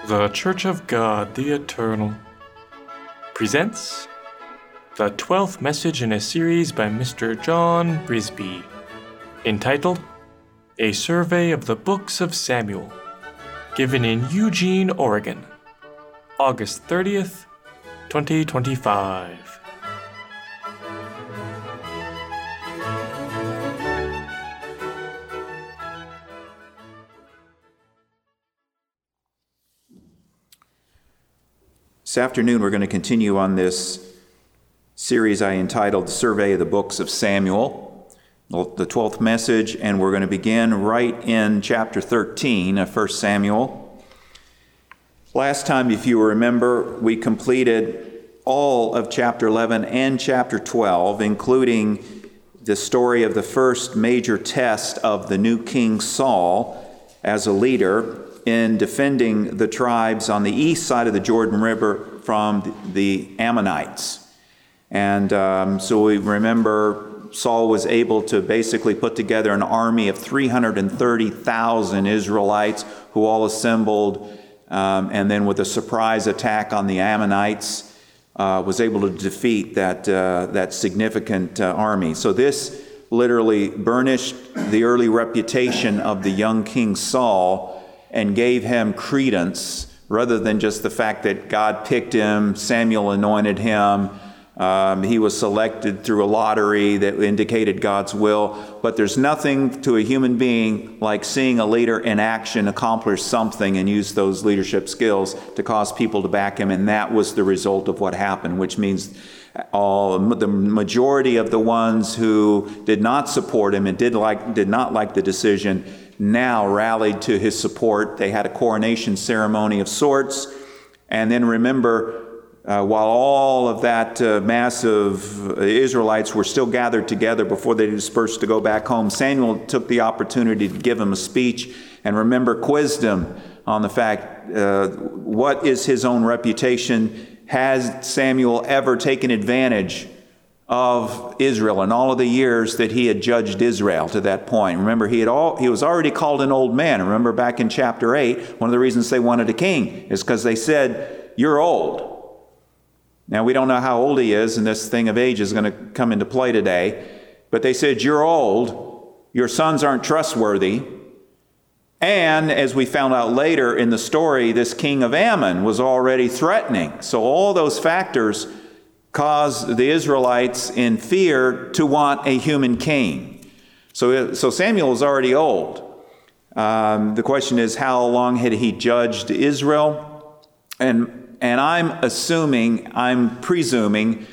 The Church of God the Eternal presents the 12th message in a series by Mr. John Brisby, entitled A Survey of the Books of Samuel, given in Eugene, Oregon, August 30th, 2025. This afternoon, we're going to continue on this series I entitled Survey of the Books of Samuel, the 12th message, and we're going to begin right in chapter 13 of 1 Samuel. Last time, if you remember, we completed all of chapter 11 and chapter 12, including the story of the first major test of the new king Saul as a leader in defending the tribes on the east side of the Jordan River from the Ammonites. And so we remember Saul was able to basically put together an army of 330,000 Israelites who all assembled, and then with a surprise attack on the Ammonites, was able to defeat that significant army. So this literally burnished the early reputation of the young king Saul and gave him credence rather than just the fact that God picked him, Samuel anointed him, he was selected through a lottery that indicated God's will. But there's nothing to a human being like seeing a leader in action accomplish something and use those leadership skills to cause people to back him. And that was the result of what happened, which means the majority of the ones who did not support him and did not like the decision now rallied to his support. They had a coronation ceremony of sorts. And then remember, while all of that mass of Israelites were still gathered together before they dispersed to go back home, Samuel took the opportunity to give him a speech and quizzed him on the fact, what is his own reputation? Has Samuel ever taken advantage of Israel in all of the years that he had judged Israel to that point? Remember, he was already called an old man. Remember back in chapter 8, one of the reasons they wanted a king is because they said, "You're old." Now, we don't know how old he is, and this thing of age is going to come into play today. But they said, "You're old. Your sons aren't trustworthy." And as we found out later in the story, this king of Ammon was already threatening. So all those factors caused the Israelites in fear to want a human king. So Samuel was already old. The question is, how long had he judged Israel? And I'm presuming,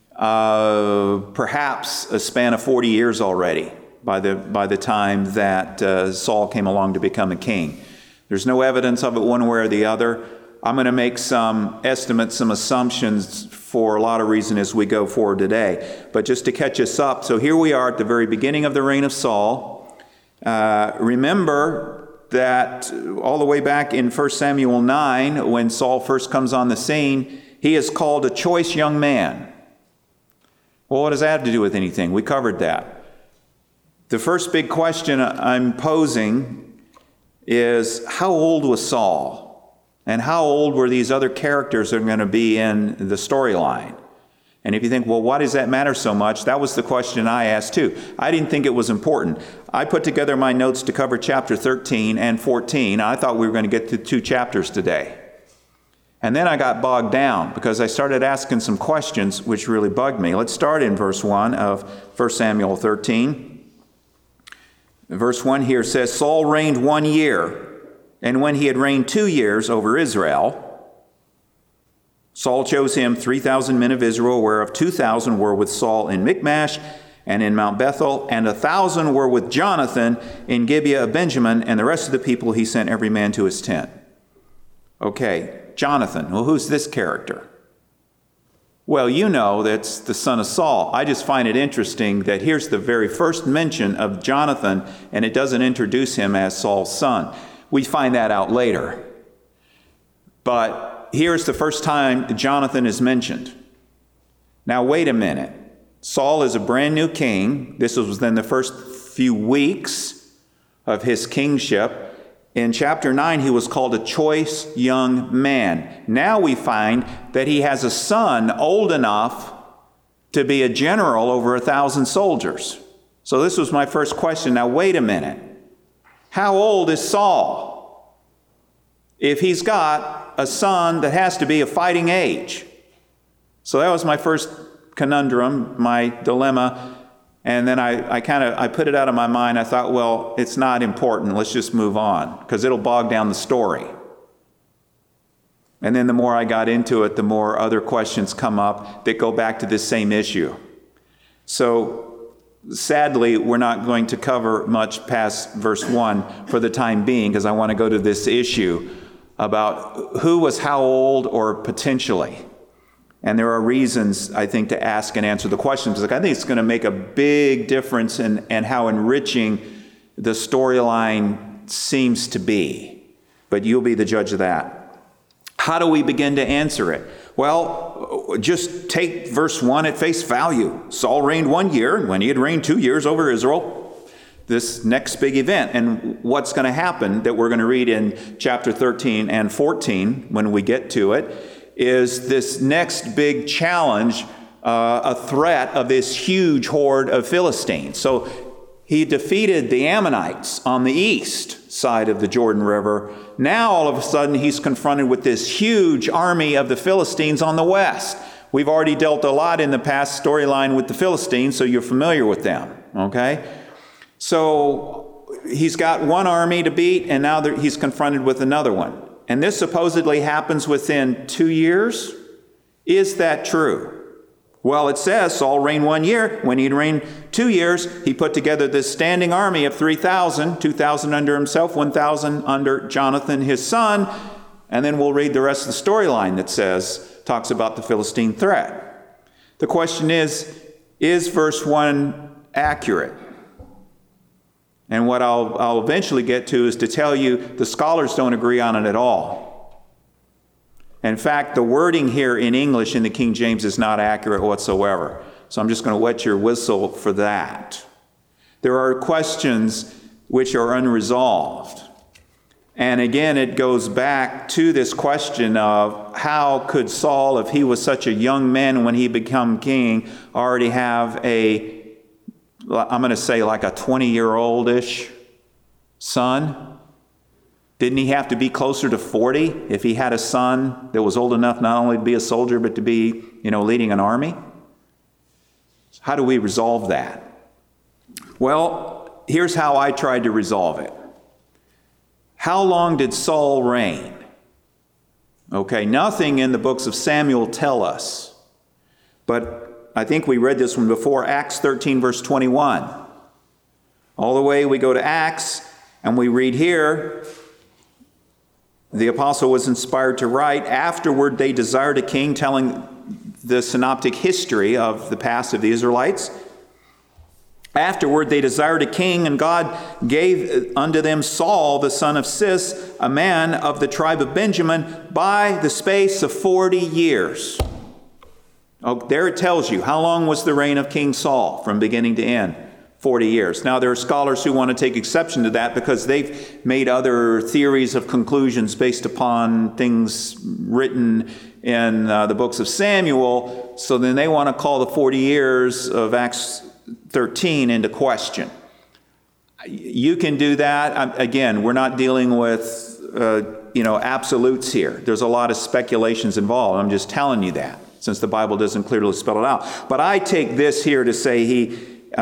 perhaps a span of 40 years already by the time that Saul came along to become a king. There's no evidence of it one way or the other. I'm going to make some estimates, some assumptions for a lot of reasons as we go forward today. But just to catch us up, so here we are at the very beginning of the reign of Saul. Remember that all the way back in 1 Samuel 9, when Saul first comes on the scene, he is called a choice young man. Well, what does that have to do with anything? We covered that. The first big question I'm posing is, how old was Saul? And how old were these other characters that are going to be in the storyline? And if you think, well, why does that matter so much? That was the question I asked too. I didn't think it was important. I put together my notes to cover chapter 13 and 14. I thought we were going to get to 2 chapters today. And then I got bogged down because I started asking some questions which really bugged me. Let's start in verse 1 of 1 Samuel 13. Verse 1 here says, Saul reigned 1 year. And when he had reigned 2 years over Israel, Saul chose him 3,000 men of Israel, whereof 2,000 were with Saul in Michmash and in Mount Bethel, and 1,000 were with Jonathan in Gibeah of Benjamin, and the rest of the people he sent every man to his tent. Okay, Jonathan. Well, who's this character? Well, you know that's the son of Saul. I just find it interesting that here's the very first mention of Jonathan, and it doesn't introduce him as Saul's son. We find that out later. But here's the first time Jonathan is mentioned. Now, wait a minute. Saul is a brand new king. This was within the first few weeks of his kingship. In chapter 9, he was called a choice young man. Now we find that he has a son old enough to be a general over 1,000 soldiers. So this was my first question. Now wait a minute. How old is Saul if he's got a son that has to be a fighting age? So that was my first conundrum, my dilemma. And then I put it out of my mind. I thought, well, it's not important. Let's just move on, because it'll bog down the story. And then the more I got into it, the more other questions come up that go back to this same issue. So sadly, we're not going to cover much past verse 1 for the time being, because I want to go to this issue about who was how old or potentially. And there are reasons, I think, to ask and answer the questions. I think it's going to make a big difference in how enriching the storyline seems to be. But you'll be the judge of that. How do we begin to answer it? Well, just take verse 1 at face value. Saul reigned 1 year, and when he had reigned 2 years over Israel, this next big event. And what's going to happen that we're going to read in chapter 13 and 14 when we get to it is this next big challenge, a threat of this huge horde of Philistines. So he defeated the Ammonites on the east side of the Jordan River. Now all of a sudden he's confronted with this huge army of the Philistines on the west. We've already dealt a lot in the past storyline with the Philistines, so you're familiar with them, okay? So he's got one army to beat, and now he's confronted with another one. And this supposedly happens within 2 years. Is that true? Well, it says Saul reigned 1 year. When he'd reigned 2 years, he put together this standing army of 3,000, 2,000 under himself, 1,000 under Jonathan, his son. And then we'll read the rest of the storyline that talks about the Philistine threat. The question is verse 1 accurate? And what I'll eventually get to is to tell you the scholars don't agree on it at all. In fact, the wording here in English in the King James is not accurate whatsoever. So I'm just going to wet your whistle for that. There are questions which are unresolved. And again, it goes back to this question of how could Saul, if he was such a young man when he became king, already have I'm going to say like a 20-year-old-ish son? Didn't he have to be closer to 40 if he had a son that was old enough not only to be a soldier but to be, leading an army? How do we resolve that? Well, here's how I tried to resolve it. How long did Saul reign? Okay, nothing in the books of Samuel tell us. But I think we read this one before, Acts 13, verse 21. All the way we go to Acts, and we read here, the apostle was inspired to write, afterward they desired a king, telling the synoptic history of the past of the Israelites. Afterward they desired a king, and God gave unto them Saul, the son of Cis, a man of the tribe of Benjamin, by the space of 40 years. Oh, there it tells you, how long was the reign of King Saul from beginning to end? 40 years. Now, there are scholars who want to take exception to that because they've made other theories of conclusions based upon things written in the books of Samuel. So then they want to call the 40 years of Acts 13 into question. You can do that. Again, we're not dealing with, absolutes here. There's a lot of speculations involved. I'm just telling you that, since the Bible doesn't clearly spell it out. But I take this here to say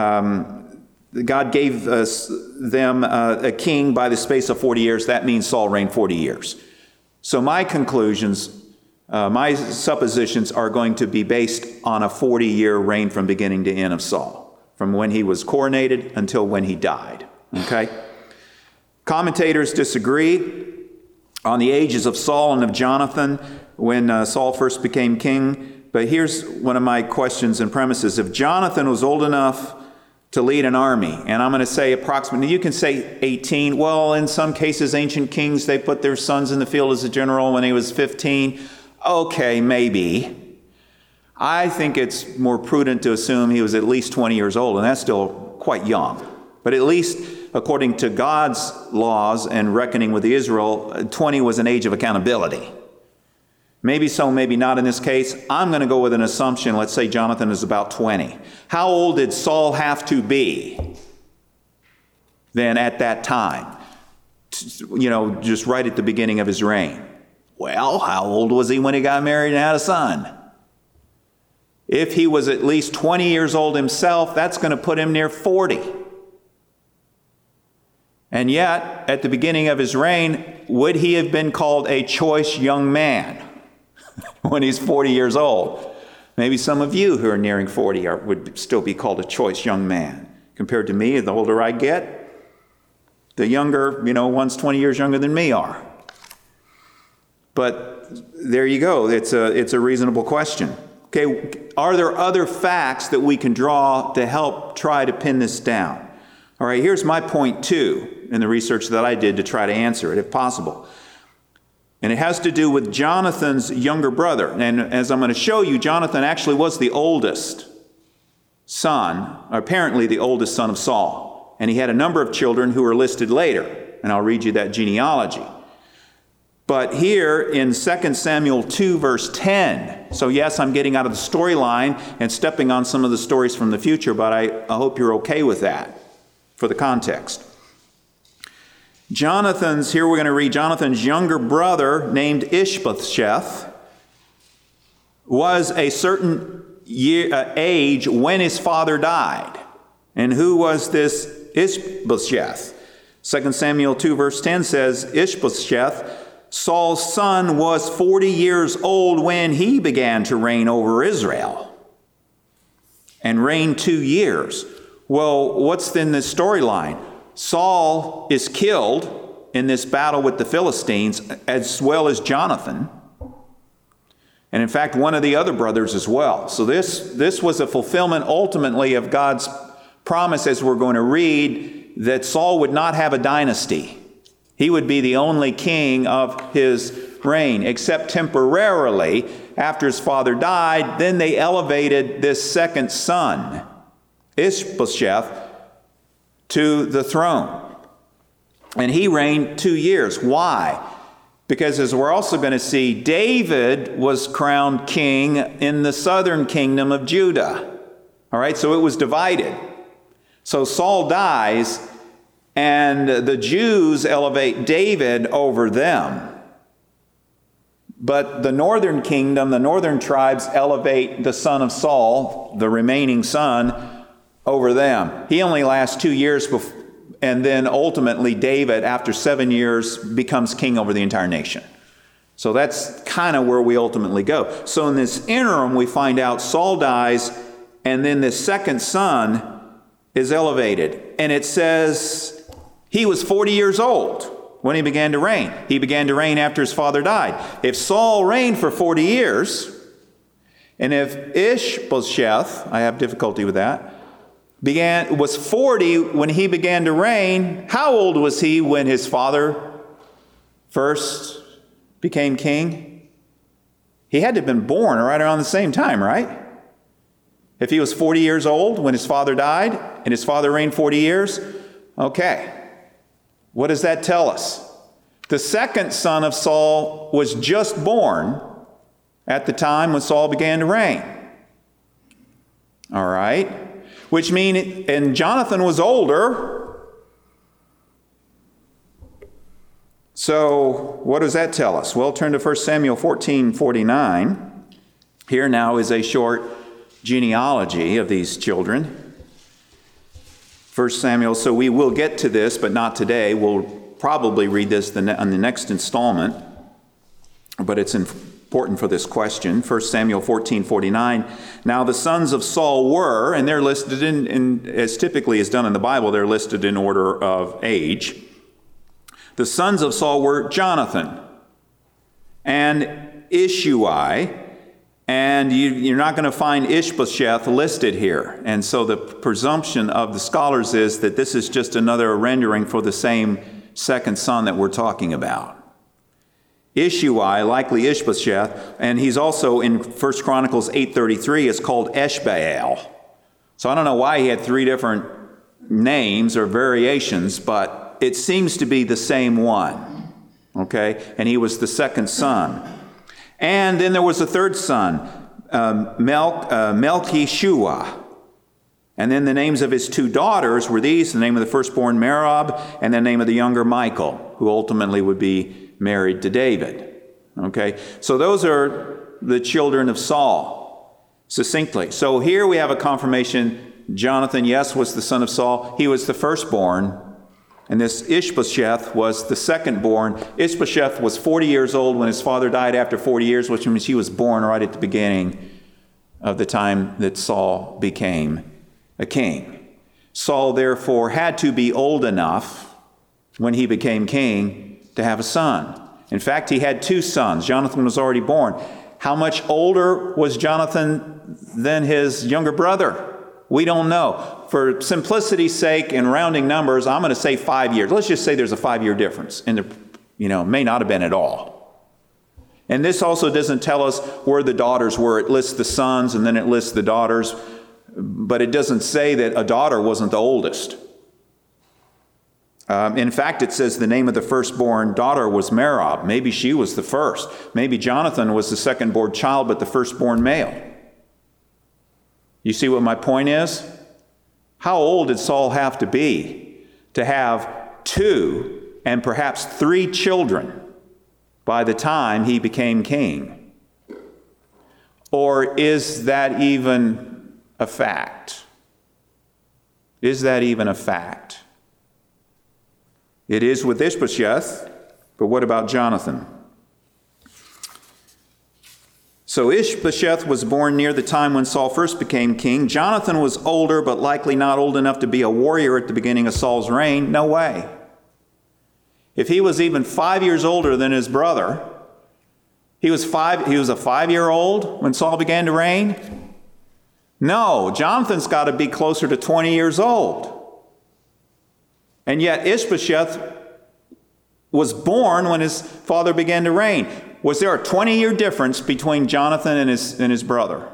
God gave them a king by the space of 40 years. That means Saul reigned 40 years. So my conclusions, my suppositions are going to be based on a 40-year reign from beginning to end of Saul, from when he was coronated until when he died. Okay? Commentators disagree on the ages of Saul and of Jonathan when Saul first became king. But here's one of my questions and premises. If Jonathan was old enough to lead an army, and I'm going to say approximately, you can say 18. Well, in some cases, ancient kings, they put their sons in the field as a general when he was 15. Okay, maybe. I think it's more prudent to assume he was at least 20 years old, and that's still quite young. But at least according to God's laws and reckoning with Israel, 20 was an age of accountability. Maybe so, maybe not in this case. I'm going to go with an assumption. Let's say Jonathan is about 20. How old did Saul have to be then at that time? Just right at the beginning of his reign. Well, how old was he when he got married and had a son? If he was at least 20 years old himself, that's going to put him near 40. And yet, at the beginning of his reign, would he have been called a choice young man when he's 40 years old? Maybe some of you who are nearing 40 would still be called a choice young man. Compared to me, the older I get, the younger, one's 20 years younger than me are. But there you go. It's a reasonable question. Okay, are there other facts that we can draw to help try to pin this down? All right, here's my point 2 in the research that I did to try to answer it, if possible. And it has to do with Jonathan's younger brother. And as I'm going to show you, Jonathan actually was the oldest son, apparently the oldest son of Saul. And he had a number of children who are listed later. And I'll read you that genealogy. But here in 2 Samuel 2, verse 10, so yes, I'm getting out of the storyline and stepping on some of the stories from the future, but I hope you're okay with that for the context. Here we're going to read Jonathan's younger brother named Ishbosheth was a certain age when his father died. And who was this Ishbosheth? 2 Samuel 2, verse 10 says, Ishbosheth, Saul's son, was 40 years old when he began to reign over Israel and reigned 2 years. Well, what's then this storyline? Saul is killed in this battle with the Philistines, as well as Jonathan. And in fact, one of the other brothers as well. So this was a fulfillment ultimately of God's promise, as we're going to read, that Saul would not have a dynasty. He would be the only king of his reign, except temporarily after his father died. Then they elevated this second son, Ishbosheth, to the throne. And he reigned 2 years. Why? Because as we're also going to see, David was crowned king in the southern kingdom of Judah. All right, so it was divided. So Saul dies, and the Jews elevate David over them. But the northern kingdom, the northern tribes, elevate the son of Saul, the remaining son, over them. He only lasts 2 years before, and then ultimately David, after 7 years, becomes king over the entire nation. So that's kind of where we ultimately go. So in this interim, we find out Saul dies, and then this second son is elevated. And it says he was 40 years old when he began to reign. He began to reign after his father died. If Saul reigned for 40 years, and if Ishbosheth, I have difficulty with that, was 40 when he began to reign, how old was he when his father first became king? He had to have been born right around the same time, right? If he was 40 years old when his father died, and his father reigned 40 years, okay. What does that tell us? The second son of Saul was just born at the time when Saul began to reign. All right. Which means, and Jonathan was older. So what does that tell us? Well, turn to 1 Samuel 14:49. Here now is a short genealogy of these children. 1 Samuel, so we will get to this, but not today. We'll probably read this on the next installment, but it's important for this question. 1 Samuel 14:49. Now the sons of Saul were, and they're listed in, as typically is done in the Bible, they're listed in order of age. The sons of Saul were Jonathan and Ishui, and you're not going to find Ishbosheth listed here. And so the presumption of the scholars is that this is just another rendering for the same second son that we're talking about. Ishui, likely Ishbosheth, and he's also in 1 Chronicles 8:33 is called Eshbaal. So I don't know why he had three different names or variations, but it seems to be the same one. Okay? And he was the second son. And then there was a third son, Melchishua. And then the names of his two daughters were these: the name of the firstborn Merab, and the name of the younger Michal, who ultimately would be married to David. Okay? So those are the children of Saul, succinctly. So here we have a confirmation. Jonathan, yes, was the son of Saul. He was the firstborn. And this Ishbosheth was the secondborn. Ishbosheth was 40 years old when his father died after 40 years, which means he was born right at the beginning of the time that Saul became a king. Saul, therefore, had to be old enough when he became king to have a son. In fact, he had two sons. Jonathan was already born. How much older was Jonathan than his younger brother? We don't know. For simplicity's sake and rounding numbers, I'm going to say 5 years. Let's just say there's a 5-year difference. And there, may not have been at all. And this also doesn't tell us where the daughters were. It lists the sons and then it lists the daughters. But it doesn't say that a daughter wasn't the oldest. In fact, it says the name of the firstborn daughter was Merab. Maybe she was the first. Maybe Jonathan was the second-born child, but the firstborn male. You see what my point is? How old did Saul have to be to have 2 and perhaps 3 children by the time he became king? Or is that even a fact? Is that even a fact? It is with Ishbosheth, but what about Jonathan? So Ishbosheth was born near the time when Saul first became king. Jonathan was older, but likely not old enough to be a warrior at the beginning of Saul's reign. No way. If he was even 5 years older than his brother, he was a 5-year-old when Saul began to reign? No, Jonathan's got to be closer to 20 years old. And yet Ishbosheth was born when his father began to reign. Was there a 20-year difference between Jonathan and his brother?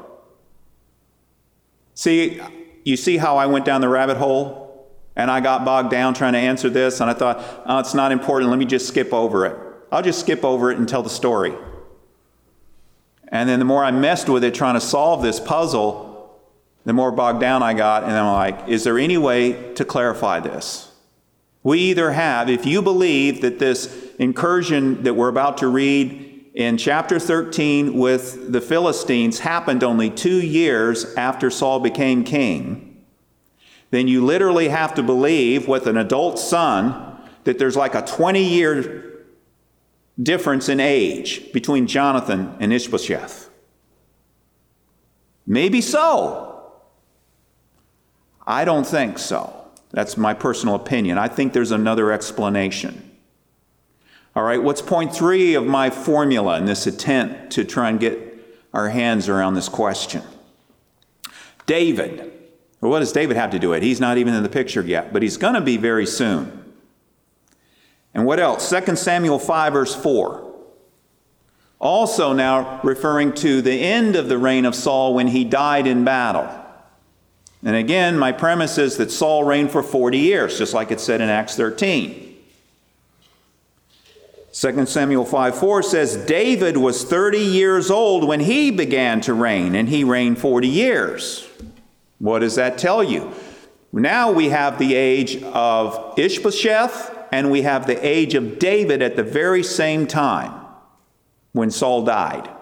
See, you see how I went down the rabbit hole and I got bogged down trying to answer this, and I thought, oh, it's not important, let me just skip over it. I'll just skip over it and tell the story. And then the more I messed with it trying to solve this puzzle, the more bogged down I got, and I'm like, is there any way to clarify this? We either have, if you believe that this incursion that we're about to read in chapter 13 with the Philistines happened only 2 years after Saul became king, then you literally have to believe with an adult son that there's like a 20-year difference in age between Jonathan and Ishbosheth. Maybe so. I don't think so. That's my personal opinion. I think there's another explanation. All right, what's point 3 of my formula in this attempt to try and get our hands around this question? David. Well, what does David have to do with it? He's not even in the picture yet, but he's going to be very soon. And what else? 2 Samuel 5, verse 4. Also now referring to the end of the reign of Saul when he died in battle. And again, my premise is that Saul reigned for 40 years, just like it said in Acts 13. 2 Samuel 5:4 says, David was 30 years old when he began to reign, and he reigned 40 years. What does that tell you? Now we have the age of Ishbosheth, and we have the age of David at the very same time when Saul died.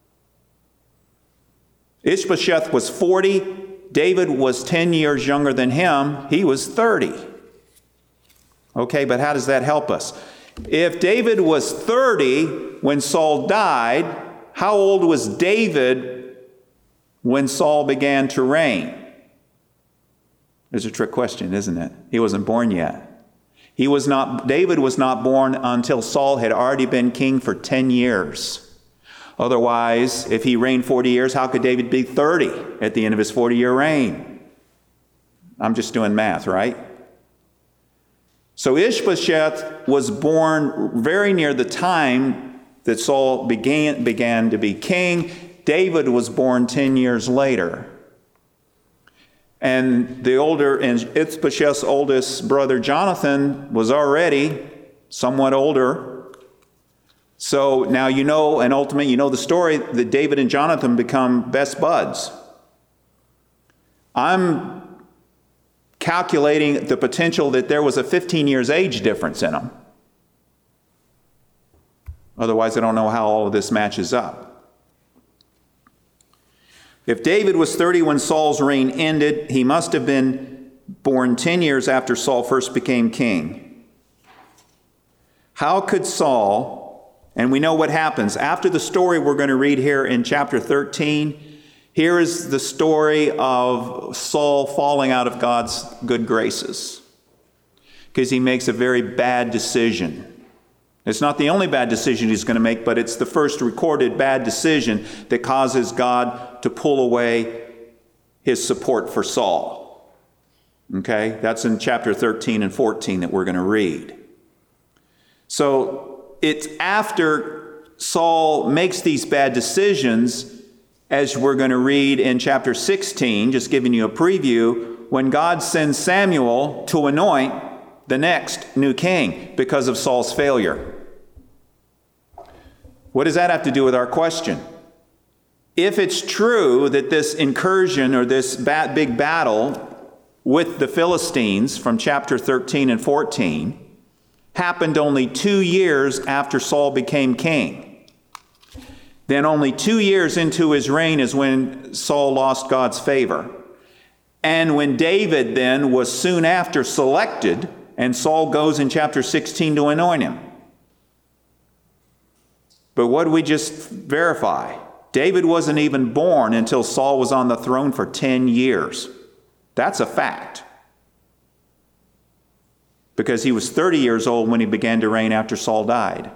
Ishbosheth was 40. David was 10 years younger than him. He was 30. Okay, but how does that help us? If David was 30 when Saul died, how old was David when Saul began to reign? There's a trick question, isn't it? He wasn't born yet. David was not born until Saul had already been king for 10 years. Otherwise, if he reigned 40 years, how could David be 30 at the end of his 40-year reign? I'm just doing math, right? So Ishbosheth was born very near the time that Saul began to be king. David was born 10 years later. And Ishbosheth's oldest brother Jonathan was already somewhat older. So now and ultimately the story that David and Jonathan become best buds. I'm calculating the potential that there was a 15 years age difference in them. Otherwise, I don't know how all of this matches up. If David was 30 when Saul's reign ended, he must have been born 10 years after Saul first became king. How could Saul, and we know what happens, after the story we're going to read here in chapter 13, here is the story of Saul falling out of God's good graces because he makes a very bad decision. It's not the only bad decision he's going to make, but it's the first recorded bad decision that causes God to pull away his support for Saul. Okay? That's in chapter 13 and 14 that we're going to read. So it's after Saul makes these bad decisions, as we're going to read in chapter 16, just giving you a preview, when God sends Samuel to anoint the next new king because of Saul's failure. What does that have to do with our question? If it's true that this incursion or this big battle with the Philistines from chapter 13 and 14 happened only 2 years after Saul became king, then only 2 years into his reign is when Saul lost God's favor. And when David then was soon after selected, and Saul goes in chapter 16 to anoint him. But what did we just verify? David wasn't even born until Saul was on the throne for 10 years. That's a fact. Because he was 30 years old when he began to reign after Saul died.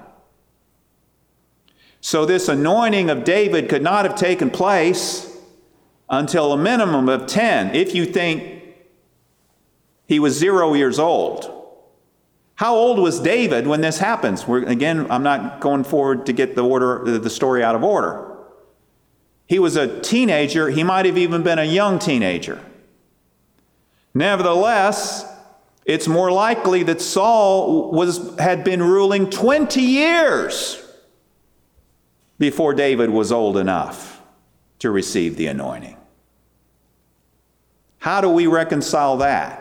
So this anointing of David could not have taken place until a minimum of 10, if you think he was 0 years old. How old was David when this happens? Again, I'm not going forward to get the story out of order. He was a teenager. He might have even been a young teenager. Nevertheless, it's more likely that Saul had been ruling 20 years before David was old enough to receive the anointing. How do we reconcile that?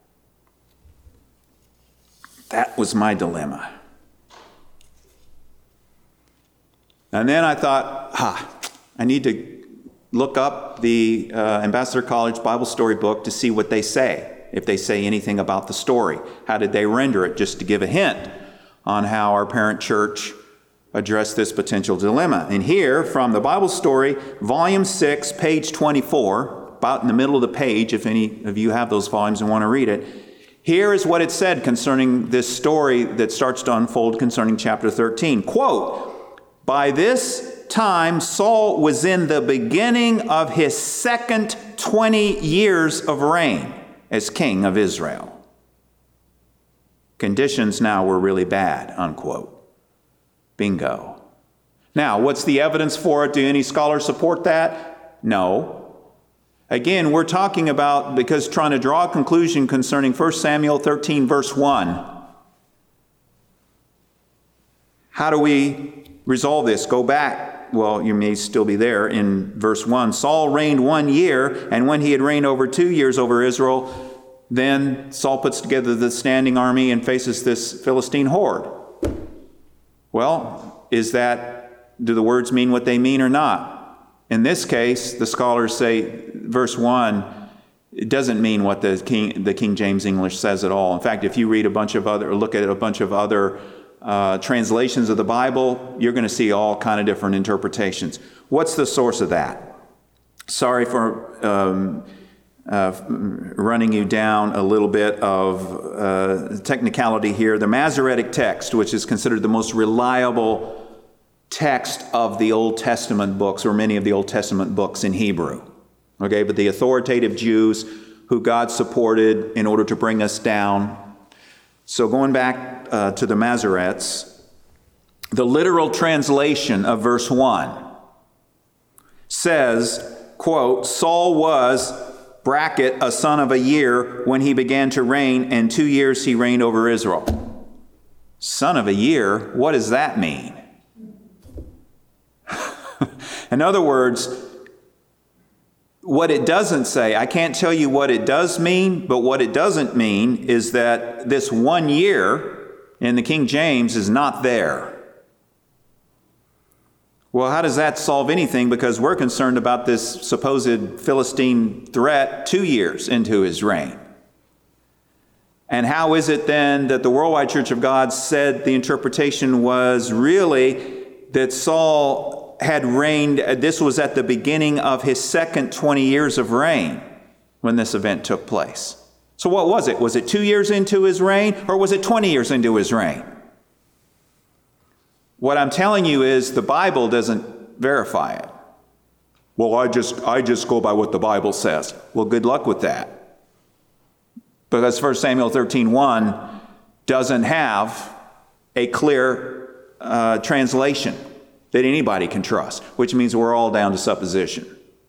That was my dilemma. And then I thought, I need to look up the Ambassador College Bible Story book to see what they say, if they say anything about the story. How did they render it, just to give a hint on how our parent church addressed this potential dilemma. And here, from the Bible Story, volume 6, page 24, about in the middle of the page, if any of you have those volumes and want to read it, here is what it said concerning this story that starts to unfold concerning chapter 13. Quote, "By this time Saul was in the beginning of his second 20 years of reign as king of Israel. Conditions now were really bad," unquote. Bingo. Now, what's the evidence for it? Do any scholars support that? No. Again, we're talking about, because trying to draw a conclusion concerning 1 Samuel 13, verse 1. How do we resolve this? Go back. Well, you may still be there in verse 1. Saul reigned 1 year, and when he had reigned over 2 years over Israel, then Saul puts together the standing army and faces this Philistine horde. Well, do the words mean what they mean or not? In this case, the scholars say verse 1, it doesn't mean what the King James English says at all. In fact, if you read look at a bunch of other translations of the Bible, you're going to see all kind of different interpretations. What's the source of that? Sorry for running you down a little bit of technicality here. The Masoretic text, which is considered the most reliable text of the Old Testament books, or many of the Old Testament books in Hebrew. Okay, but the authoritative Jews who God supported in order to bring us down. So going back to the Masoretes, the literal translation of verse 1 says, quote, "Saul was bracket, a son of a year, when he began to reign, and 2 years he reigned over Israel. Son of a year, what does that mean? In other words, what it doesn't say, I can't tell you what it does mean, but what it doesn't mean is that this 1 year in the King James is not there. Well, how does that solve anything? Because we're concerned about this supposed Philistine threat 2 years into his reign. And how is it then that the Worldwide Church of God said the interpretation was really that Saul had reigned, this was at the beginning of his second 20 years of reign when this event took place? So what was it? Was it 2 years into his reign, or was it 20 years into his reign? What I'm telling you is the Bible doesn't verify it. Well, I just go by what the Bible says. Well, good luck with that. Because 1 Samuel 13:1 doesn't have a clear translation that anybody can trust, which means we're all down to supposition.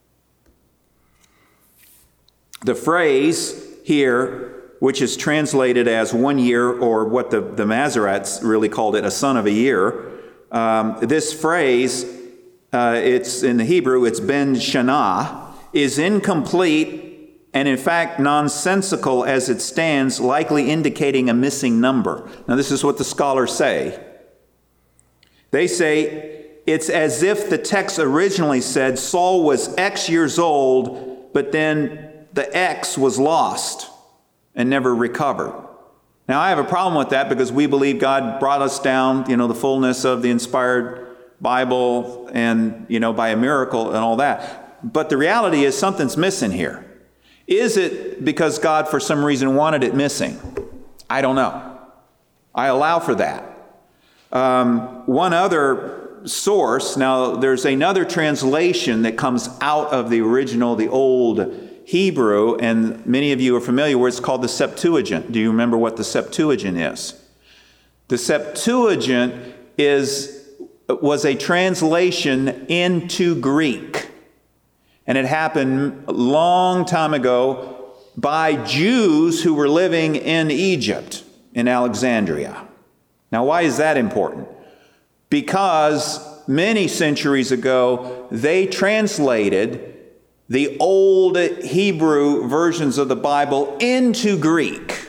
The phrase here, which is translated as 1 year, or what the Masoretes really called it, a son of a year, this phrase, it's in the Hebrew, it's ben Shana, is incomplete and in fact nonsensical as it stands, likely indicating a missing number. Now this is what the scholars say. They say it's as if the text originally said Saul was X years old, but then the X was lost and never recovered. Now I have a problem with that because we believe God brought us down, the fullness of the inspired Bible and, by a miracle and all that. But the reality is something's missing here. Is it because God for some reason wanted it missing? I don't know. I allow for that. One other source, now there's another translation that comes out of the original, the old Hebrew, and many of you are familiar with it. It's called the Septuagint. Do you remember what the Septuagint is? The Septuagint was a translation into Greek. And it happened a long time ago by Jews who were living in Egypt, in Alexandria. Now, why is that important? Because many centuries ago, they translated the old Hebrew versions of the Bible into Greek.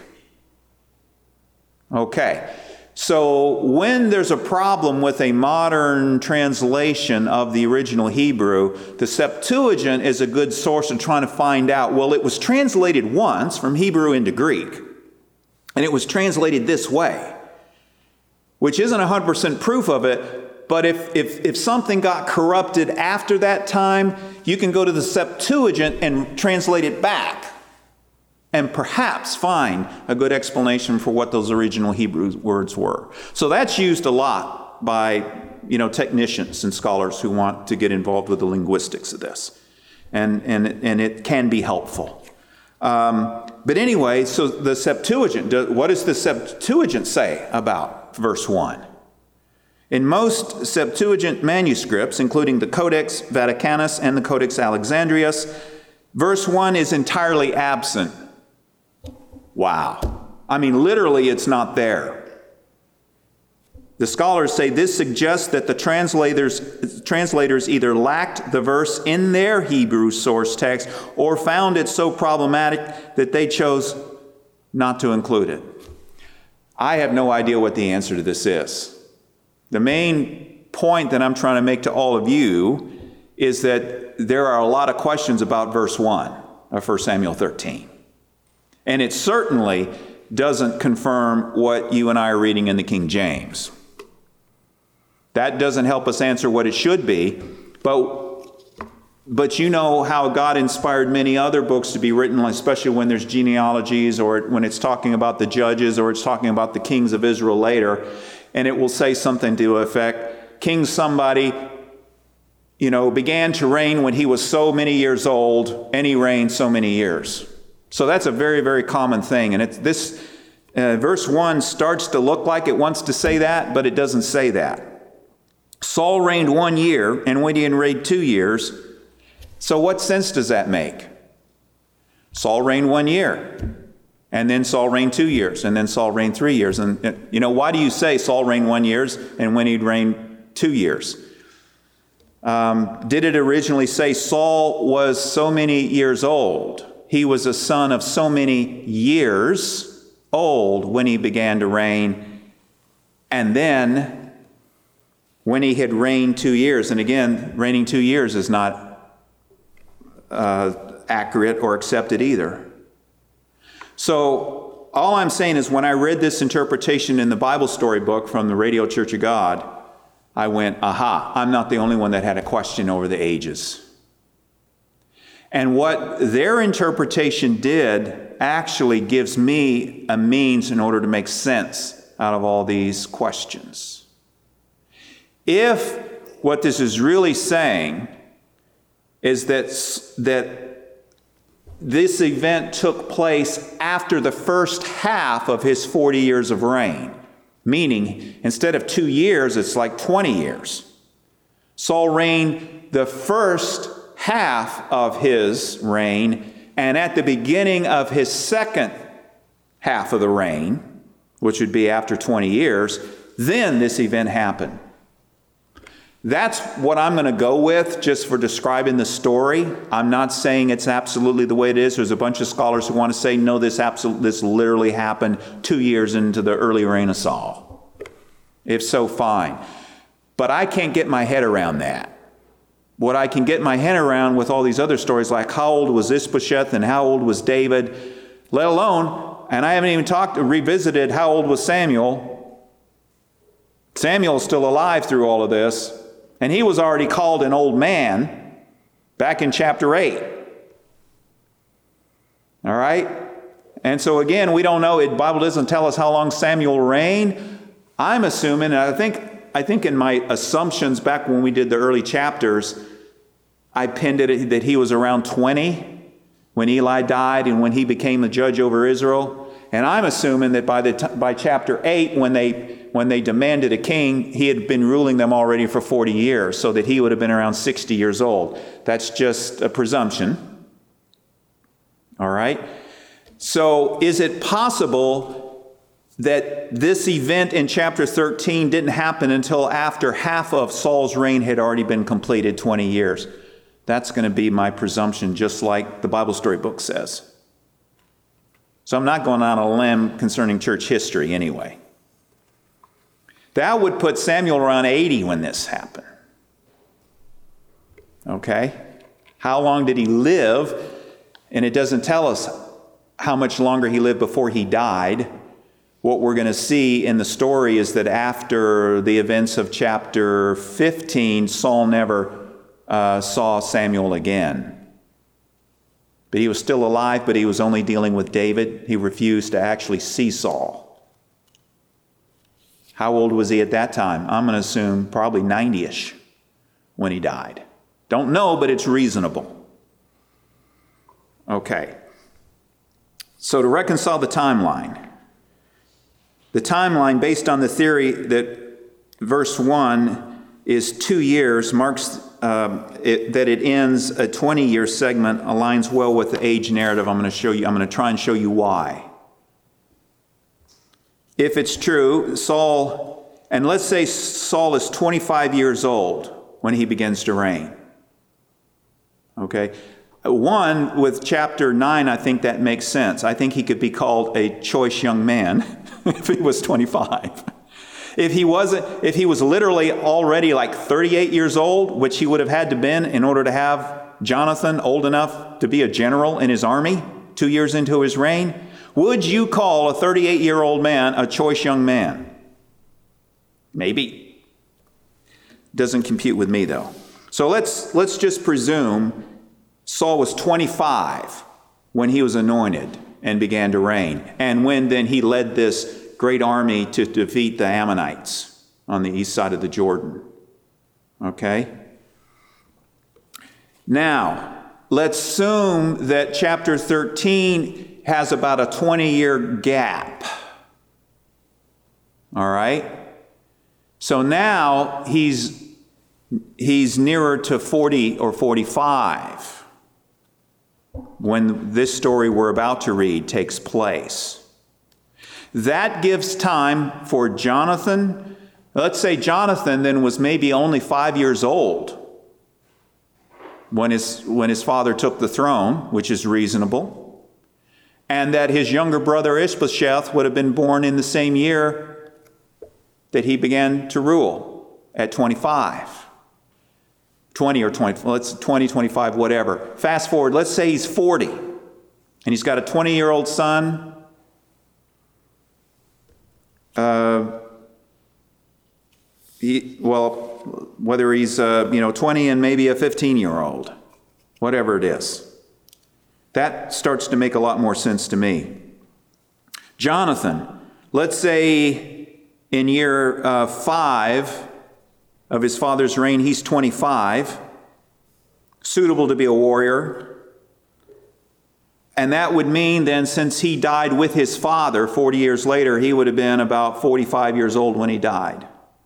Okay. So when there's a problem with a modern translation of the original Hebrew, the Septuagint is a good source of trying to find out, well, it was translated once from Hebrew into Greek, and it was translated this way, which isn't 100% proof of it, but if something got corrupted after that time, you can go to the Septuagint and translate it back, and perhaps find a good explanation for what those original Hebrew words were. So that's used a lot by, technicians and scholars who want to get involved with the linguistics of this. And it can be helpful. But anyway, so the Septuagint, what does the Septuagint say about verse 1? In most Septuagint manuscripts, including the Codex Vaticanus and the Codex Alexandrinus, verse 1 is entirely absent. Wow. I mean, literally, it's not there. The scholars say this suggests that the translators either lacked the verse in their Hebrew source text or found it so problematic that they chose not to include it. I have no idea what the answer to this is. The main point that I'm trying to make to all of you is that there are a lot of questions about verse 1 of 1 Samuel 13. And it certainly doesn't confirm what you and I are reading in the King James. That doesn't help us answer what it should be, but you know how God inspired many other books to be written, especially when there's genealogies or when it's talking about the judges or it's talking about the kings of Israel later, and it will say something to the effect, King somebody, began to reign when he was so many years old, and he reigned so many years. So that's a very, very common thing. And this verse 1 starts to look like it wants to say that, but it doesn't say that. Saul reigned 1 year, and Gideon reigned 2 years. So what sense does that make? Saul reigned 1 year. And then Saul reigned 2 years. And then Saul reigned 3 years. And, why do you say Saul reigned 1 year and when he'd reigned 2 years? Did it originally say Saul was so many years old? He was a son of so many years old when he began to reign. And then when he had reigned 2 years, and again, reigning 2 years is not accurate or accepted either. So all I'm saying is when I read this interpretation in the Bible Storybook from the Radio Church of God, I went, aha, I'm not the only one that had a question over the ages. And what their interpretation did actually gives me a means in order to make sense out of all these questions. If what this is really saying is that this event took place after the first half of his 40 years of reign, meaning instead of 2 years, it's like 20 years. Saul reigned the first half of his reign, and at the beginning of his second half of the reign, which would be after 20 years, then this event happened. That's what I'm going to go with just for describing the story. I'm not saying it's absolutely the way it is. There's a bunch of scholars who want to say, no, this literally happened 2 years into the early reign of Saul. If so, fine. But I can't get my head around that. What I can get my head around with all these other stories, like how old was Ishbosheth and how old was David, let alone, and I haven't even revisited how old was Samuel. Samuel's still alive through all of this. And he was already called an old man back in chapter 8. All right? And so again, we don't know. The Bible doesn't tell us how long Samuel reigned. I'm assuming, and I think in my assumptions back when we did the early chapters, I pinned it that he was around 20 when Eli died and when he became the judge over Israel. And I'm assuming that by chapter 8, when they demanded a king, he had been ruling them already for 40 years, so that he would have been around 60 years old. That's just a presumption. All right? So is it possible that this event in chapter 13 didn't happen until after half of Saul's reign had already been completed, 20 years? That's going to be my presumption, just like the Bible Storybook says. So I'm not going on a limb concerning church history anyway. That would put Samuel around 80 when this happened. Okay? How long did he live? And it doesn't tell us how much longer he lived before he died. What we're going to see in the story is that after the events of chapter 15, Saul never saw Samuel again. But he was still alive, but he was only dealing with David. He refused to actually see Saul. How old was he at that time? I'm going to assume probably 90-ish when he died. Don't know, but it's reasonable. Okay. So to reconcile the timeline based on the theory that verse 1 is 2 years marks that it ends a 20-year segment aligns well with the age narrative. I'm going to try and show you why. If it's true, Saul, and let's say Saul is 25 years old when he begins to reign. Okay? With chapter 9, I think that makes sense. I think he could be called a choice young man if he was 25. If he was literally already like 38 years old, which he would have had to been in order to have Jonathan old enough to be a general in his army 2 years into his reign, would you call a 38-year-old man a choice young man? Maybe. Doesn't compute with me though. So let's just presume Saul was 25 when he was anointed and began to reign, and when then he led this great army to defeat the Ammonites on the east side of the Jordan. Okay? Now, let's assume that chapter 13 has about a 20-year gap. All right? So now he's nearer to 40 or 45. when this story we're about to read takes place. That gives time for Jonathan. Let's say Jonathan then was maybe only 5 years old when his father took the throne, which is reasonable, and that his younger brother Ishbosheth would have been born in the same year that he began to rule, at 25. 20 or 20, let's 20, 25, whatever. Fast forward, let's say he's 40, and he's got a 20-year-old son. Whether he's 20 and maybe a 15-year-old, whatever it is. That starts to make a lot more sense to me. Jonathan, let's say in year 5 of his father's reign, he's 25, suitable to be a warrior. And that would mean then, since he died with his father 40 years later, he would have been about 45 years old when he died,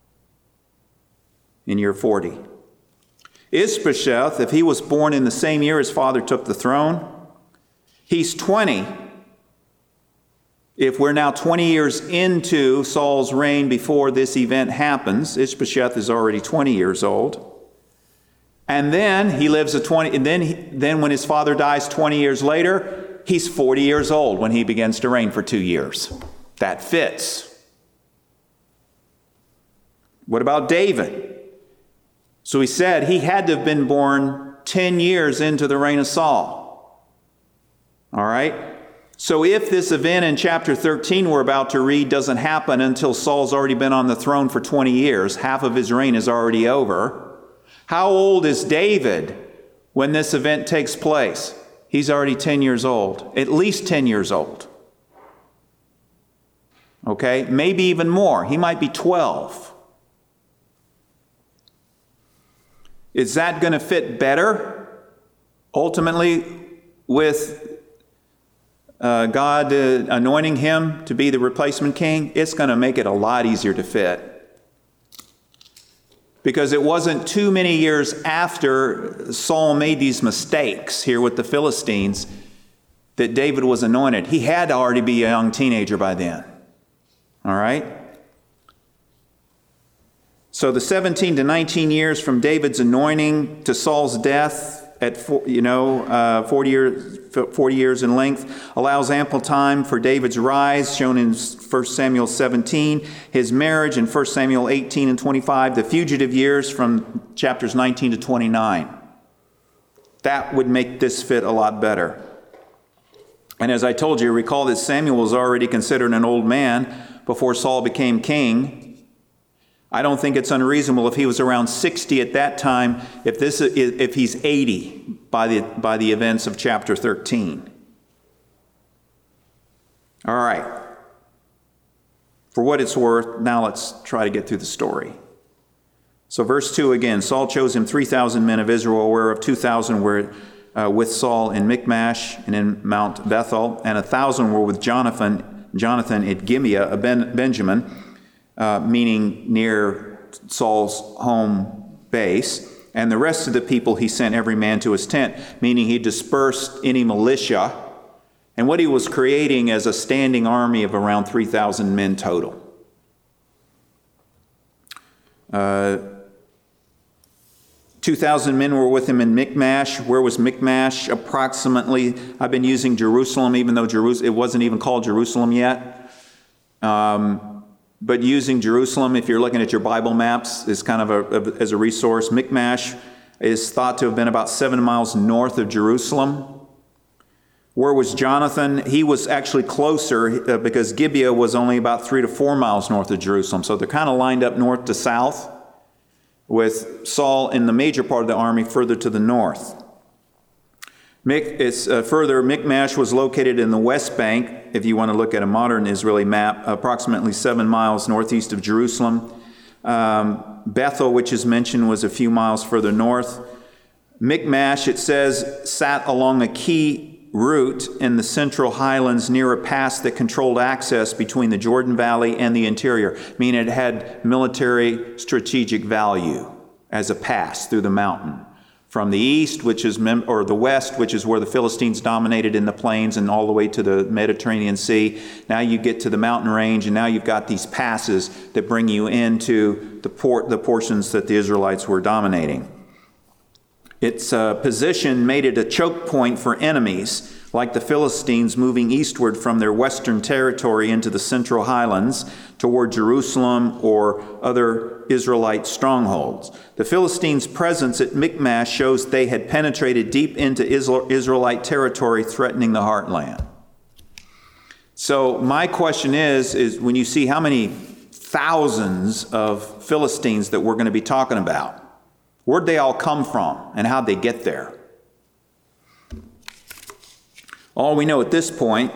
in year 40. Ishbosheth, if he was born in the same year his father took the throne, he's 20. If we're now 20 years into Saul's reign before this event happens, Ishbosheth is already 20 years old. And then he lives and then when his father dies 20 years later, he's 40 years old when he begins to reign for 2 years. That fits. What about David? So he said he had to have been born 10 years into the reign of Saul. All right? So if this event in chapter 13 we're about to read doesn't happen until Saul's already been on the throne for 20 years, half of his reign is already over. How old is David when this event takes place? He's already 10 years old, at least 10 years old. Okay, maybe even more. He might be 12. Is that going to fit better, ultimately, with God anointing him to be the replacement king? It's going to make it a lot easier to fit. Because it wasn't too many years after Saul made these mistakes here with the Philistines that David was anointed. He had to already be a young teenager by then. All right? So the 17 to 19 years from David's anointing to Saul's death at 40 years in length allows ample time for David's rise, shown in 1 Samuel 17, his marriage in 1 Samuel 18 and 25, the fugitive years from chapters 19 to 29. That would make this fit a lot better. And as I told you, recall that Samuel was already considered an old man before Saul became king. I don't think it's unreasonable if he was around 60 at that time, if he's 80 by the events of chapter 13. All right. For what it's worth, now let's try to get through the story. So verse 2 again, Saul chose him 3,000 men of Israel, whereof 2,000 were with Saul in Michmash and in Mount Bethel, and 1,000 were with Jonathan at Gibeah of Benjamin, meaning near Saul's home base. And the rest of the people he sent every man to his tent, meaning he dispersed any militia. And what he was creating as a standing army of around 3,000 men total. 2,000 men were with him in Michmash. Where was Michmash? Approximately, I've been using Jerusalem, even though it wasn't even called Jerusalem yet. But using Jerusalem, if you're looking at your Bible maps, is kind of as a resource. Michmash is thought to have been about 7 miles north of Jerusalem. Where was Jonathan? He was actually closer because Gibeah was only about 3 to 4 miles north of Jerusalem. So they're kind of lined up north to south, with Saul in the major part of the army further to the north. Michmash was located in the West Bank, if you want to look at a modern Israeli map, approximately 7 miles northeast of Jerusalem. Bethel, which is mentioned, was a few miles further north. Michmash, it says, sat along a key route in the central highlands near a pass that controlled access between the Jordan Valley and the interior, meaning it had military strategic value as a pass through the mountain from the east, or the west, which is where the Philistines dominated in the plains, and all the way to the Mediterranean Sea. Now you get to the mountain range, and now you've got these passes that bring you into the portions that the Israelites were dominating. Its position made it a choke point for enemies, like the Philistines moving eastward from their western territory into the central highlands toward Jerusalem or other Israelite strongholds. The Philistines' presence at Michmash shows they had penetrated deep into Israelite territory, threatening the heartland. So my question is when you see how many thousands of Philistines that we're going to be talking about, where'd they all come from and how'd they get there? All we know at this point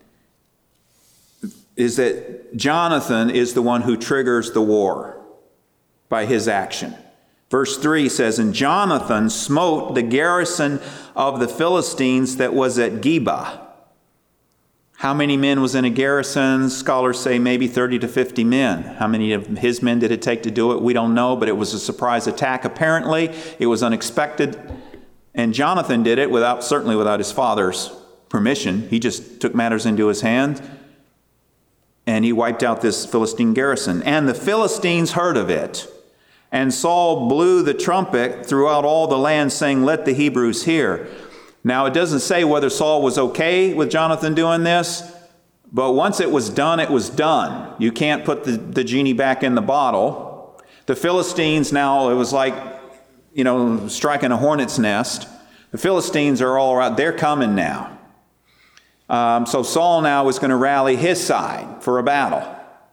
is that Jonathan is the one who triggers the war by his action. Verse 3 says, "And Jonathan smote the garrison of the Philistines that was at Geba." How many men was in a garrison? Scholars say maybe 30 to 50 men. How many of his men did it take to do it? We don't know, but it was a surprise attack. Apparently, it was unexpected. And Jonathan did it certainly without his father's permission. He just took matters into his hand, and he wiped out this Philistine garrison. And the Philistines heard of it. And Saul blew the trumpet throughout all the land, saying, "Let the Hebrews hear." Now, it doesn't say whether Saul was okay with Jonathan doing this, but once it was done, it was done. You can't put the genie back in the bottle. The Philistines now, it was like, striking a hornet's nest. The Philistines are all around. They're coming now. So Saul now is going to rally his side for a battle.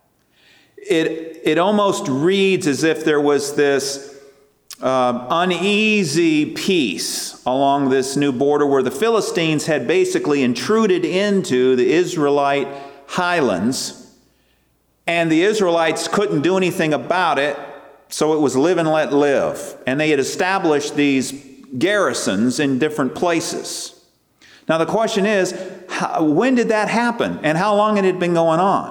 It almost reads as if there was this uneasy peace along this new border where the Philistines had basically intruded into the Israelite highlands, and the Israelites couldn't do anything about it, so it was live and let live. And they had established these garrisons in different places. Now the question is, when did that happen, and how long had it been going on?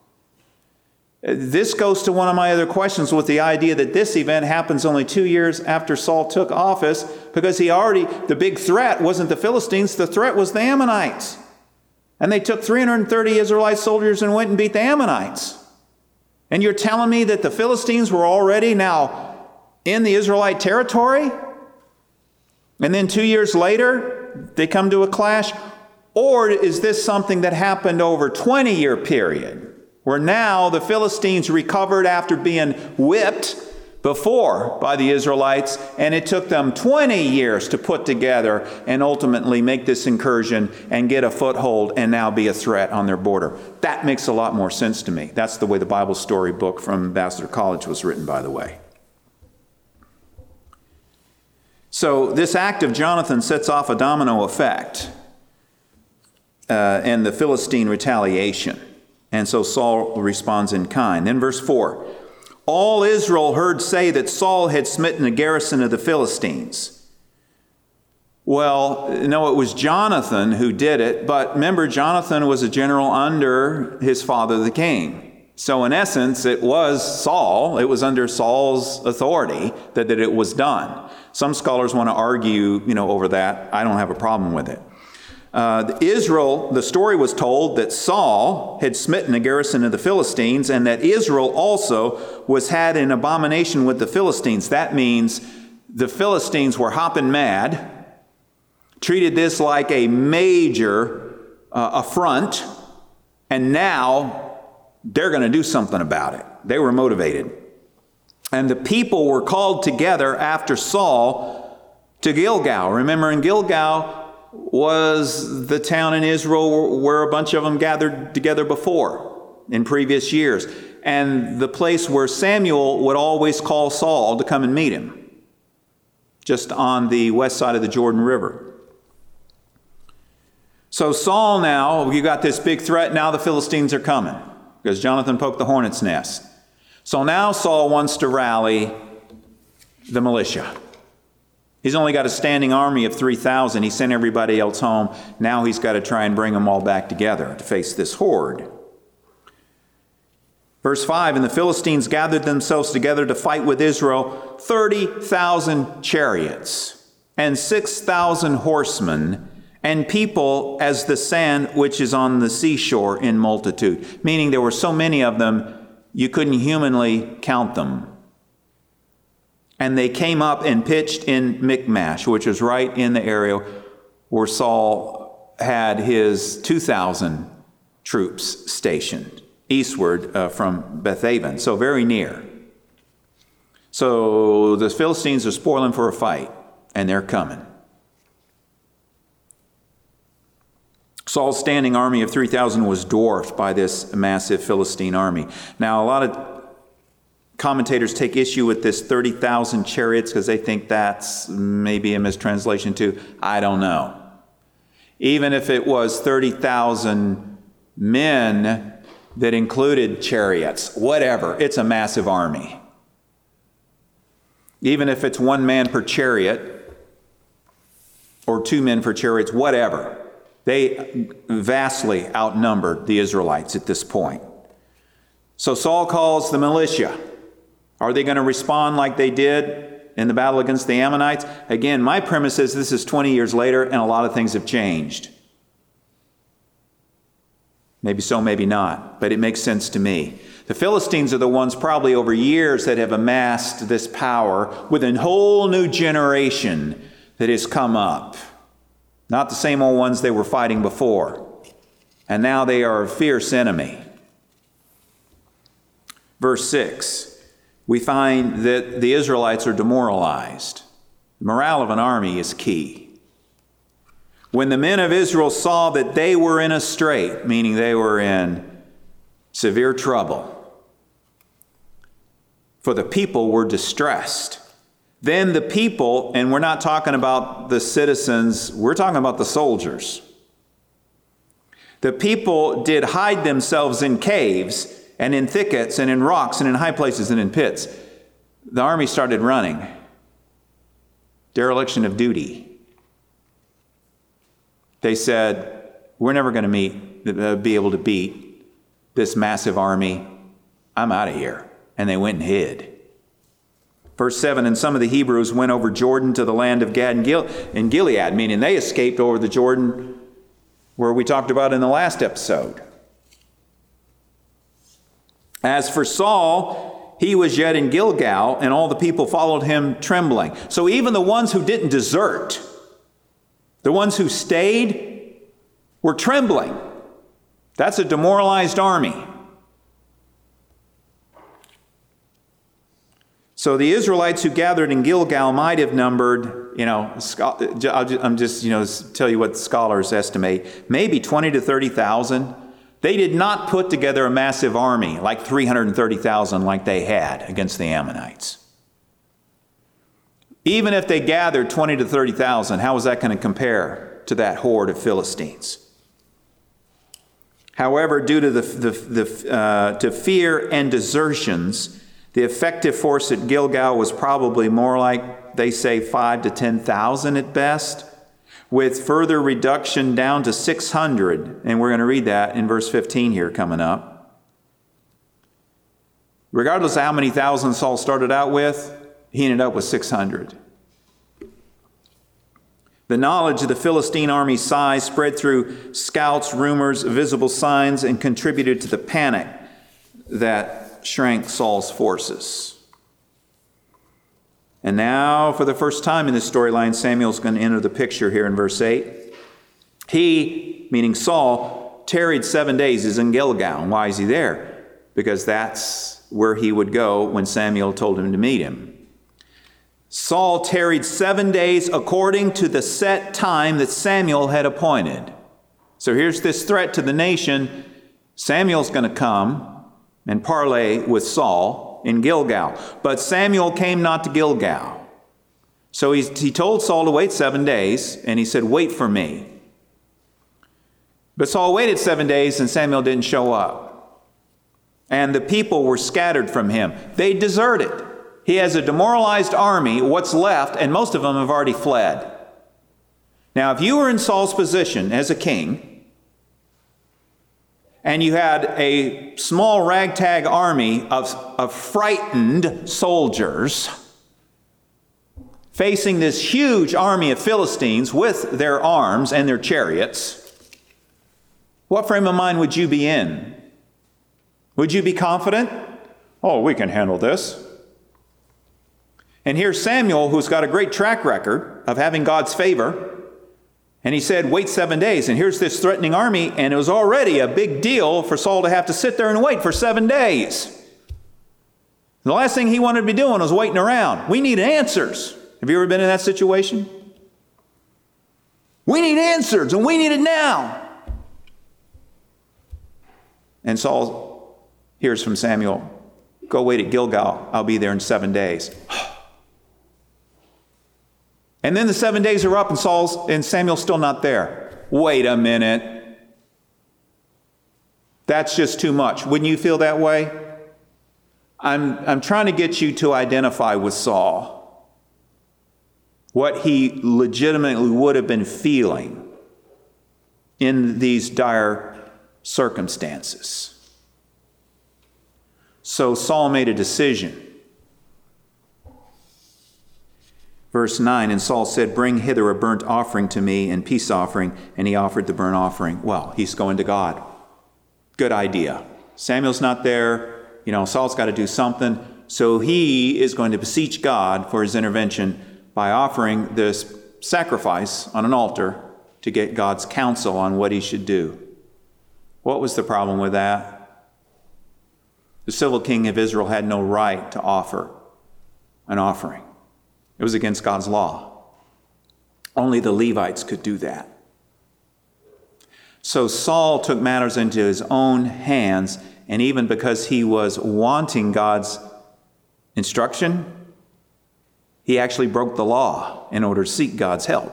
This goes to one of my other questions with the idea that this event happens only 2 years after Saul took office, because the big threat wasn't the Philistines, the threat was the Ammonites. And they took 330 Israelite soldiers and went and beat the Ammonites. And you're telling me that the Philistines were already now in the Israelite territory? And then 2 years later, they come to a clash? Or is this something that happened over a 20-year period, where now the Philistines recovered after being whipped before by the Israelites, and it took them 20 years to put together and ultimately make this incursion and get a foothold and now be a threat on their border? That makes a lot more sense to me. That's the way the Bible story book from Ambassador College was written, by the way. So this act of Jonathan sets off a domino effect and the Philistine retaliation. And so Saul responds in kind. Then verse 4, all Israel heard say that Saul had smitten a garrison of the Philistines. Well, no, it was Jonathan who did it, but remember, Jonathan was a general under his father the king. So in essence, it was Saul, it was under Saul's authority that it was done. Some scholars want to argue, over that. I don't have a problem with it. The story was told that Saul had smitten a garrison of the Philistines, and that Israel also had an abomination with the Philistines. That means the Philistines were hopping mad, treated this like a major affront, and now they're going to do something about it. They were motivated. And the people were called together after Saul to Gilgal. Remember, in Gilgal was the town in Israel where a bunch of them gathered together before in previous years, and the place where Samuel would always call Saul to come and meet him, just on the west side of the Jordan River. So Saul now, you got this big threat, now the Philistines are coming, because Jonathan poked the hornet's nest. So now Saul wants to rally the militia. He's only got a standing army of 3,000. He sent everybody else home. Now he's got to try and bring them all back together to face this horde. Verse 5, and the Philistines gathered themselves together to fight with Israel, 30,000 chariots. and 6,000 horsemen, and people as the sand which is on the seashore in multitude. Meaning there were so many of them, you couldn't humanly count them. And they came up and pitched in Michmash, which was right in the area where Saul had his 2,000 troops stationed eastward from Bethaven, so very near. So the Philistines are spoiling for a fight, and they're coming. Saul's standing army of 3,000 was dwarfed by this massive Philistine army. Now, a lot of commentators take issue with this 30,000 chariots because they think that's maybe a mistranslation too. I don't know. Even if it was 30,000 men that included chariots, whatever, it's a massive army. Even if it's one man per chariot or two men per chariots, whatever. They vastly outnumbered the Israelites at this point. So Saul calls the militia. Are they going to respond like they did in the battle against the Ammonites? Again, my premise is this is 20 years later and a lot of things have changed. Maybe so, maybe not, but it makes sense to me. The Philistines are the ones probably over years that have amassed this power with a whole new generation that has come up. Not the same old ones they were fighting before. And now they are a fierce enemy. Verse 6, we find that the Israelites are demoralized. The morale of an army is key. When the men of Israel saw that they were in a strait, meaning they were in severe trouble, for the people were distressed. Then the people, and we're not talking about the citizens, we're talking about the soldiers. The people did hide themselves in caves and in thickets and in rocks and in high places and in pits. The army started running. Dereliction of duty. They said, we're never going to be able to beat this massive army. I'm out of here. And they went and hid. Verse 7, and some of the Hebrews went over Jordan to the land of Gad and Gilead, meaning they escaped over the Jordan where we talked about in the last episode. As for Saul, he was yet in Gilgal, and all the people followed him trembling. So even the ones who didn't desert, the ones who stayed, were trembling. That's a demoralized army. So the Israelites who gathered in Gilgal might have numbered, I'm just, tell you what scholars estimate, maybe 20 to 30,000. They did not put together a massive army like 330,000 like they had against the Ammonites. Even if they gathered 20 to 30,000, how was that going to compare to that horde of Philistines? However, due to to fear and desertions, the effective force at Gilgal was probably more like, they say, 5 to 10,000 at best, with further reduction down to 600. And we're going to read that in verse 15 here coming up. Regardless of how many thousand Saul started out with, he ended up with 600. The knowledge of the Philistine army's size spread through scouts, rumors, visible signs, and contributed to the panic that shrank Saul's forces. And now, for the first time in this storyline, Samuel's going to enter the picture here in verse 8. He, meaning Saul, tarried 7 days. He's in Gilgal. And why is he there? Because that's where he would go when Samuel told him to meet him. Saul tarried 7 days according to the set time that Samuel had appointed. So here's this threat to the nation. Samuel's going to come and parley with Saul in Gilgal. But Samuel came not to Gilgal. So he told Saul to wait 7 days, and he said, wait for me. But Saul waited 7 days, and Samuel didn't show up. And the people were scattered from him. They deserted. He has a demoralized army, what's left, and most of them have already fled. Now, if you were in Saul's position as a king, and you had a small ragtag army of frightened soldiers facing this huge army of Philistines with their arms and their chariots, what frame of mind would you be in? Would you be confident? Oh, we can handle this. And here's Samuel, who's got a great track record of having God's favor. And he said, wait 7 days. And here's this threatening army. And it was already a big deal for Saul to have to sit there and wait for 7 days. The last thing he wanted to be doing was waiting around. We need answers. Have you ever been in that situation? We need answers, and we need it now. And Saul hears from Samuel, go wait at Gilgal. I'll be there in 7 days. And then the 7 days are up and Samuel's still not there. Wait a minute. That's just too much. Wouldn't you feel that way? I'm trying to get you to identify with Saul. What he legitimately would have been feeling in these dire circumstances. So Saul made a decision. Verse 9, and Saul said, bring hither a burnt offering to me and peace offering. And he offered the burnt offering. Well, he's going to God. Good idea. Samuel's not there. Saul's got to do something. So he is going to beseech God for his intervention by offering this sacrifice on an altar to get God's counsel on what he should do. What was the problem with that? The civil king of Israel had no right to offer an offering. It was against God's law. Only the Levites could do that. So Saul took matters into his own hands, and even because he was wanting God's instruction, he actually broke the law in order to seek God's help.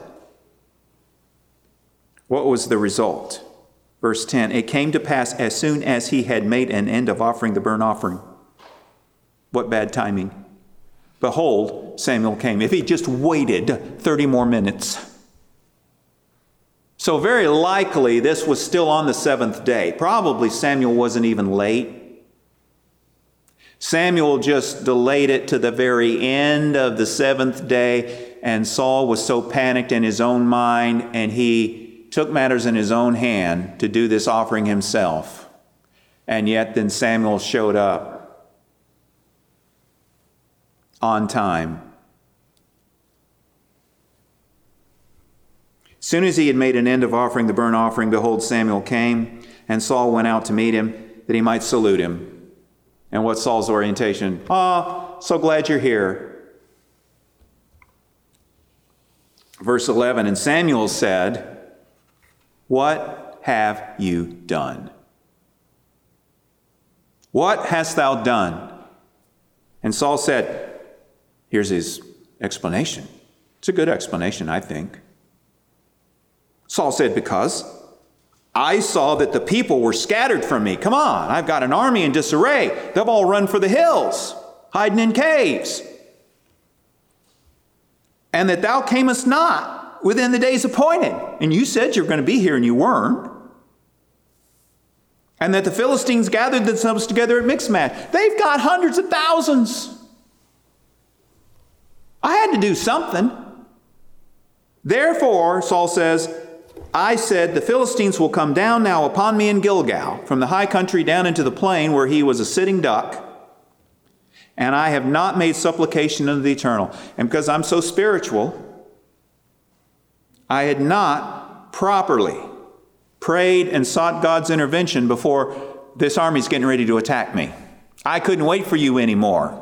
What was the result? Verse 10, it came to pass as soon as he had made an end of offering the burnt offering. What bad timing. Behold, Samuel came. If he just waited 30 more minutes. So very likely this was still on the 7th day. Probably Samuel wasn't even late. Samuel just delayed it to the very end of the 7th day, and Saul was so panicked in his own mind, and he took matters in his own hand to do this offering himself. And yet then Samuel showed up on time. As soon as he had made an end of offering the burnt offering, behold, Samuel came, and Saul went out to meet him, that he might salute him. And what's Saul's orientation? So glad you're here. Verse 11, and Samuel said, what have you done? What hast thou done? And Saul said, here's his explanation. It's a good explanation, I think. Saul said, because I saw that the people were scattered from me. Come on, I've got an army in disarray. They've all run for the hills, hiding in caves. And that thou camest not within the days appointed. And you said you're going to be here and you weren't. And that the Philistines gathered themselves together at Michmash. They've got hundreds of thousands. I had to do something. Therefore, Saul says, I said, the Philistines will come down now upon me in Gilgal, from the high country down into the plain where he was a sitting duck. And I have not made supplication unto the Eternal. And because I'm so spiritual, I had not properly prayed and sought God's intervention before this army's getting ready to attack me. I couldn't wait for you anymore.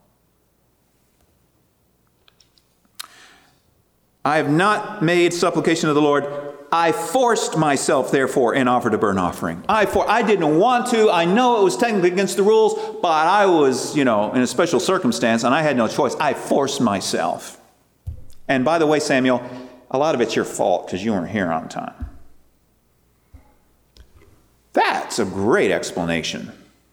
I have not made supplication to the Lord. I forced myself, therefore, and offered a burnt offering. I didn't want to. I know it was technically against the rules, but I was, in a special circumstance, and I had no choice. I forced myself. And by the way, Samuel, a lot of it's your fault because you weren't here on time. That's a great explanation.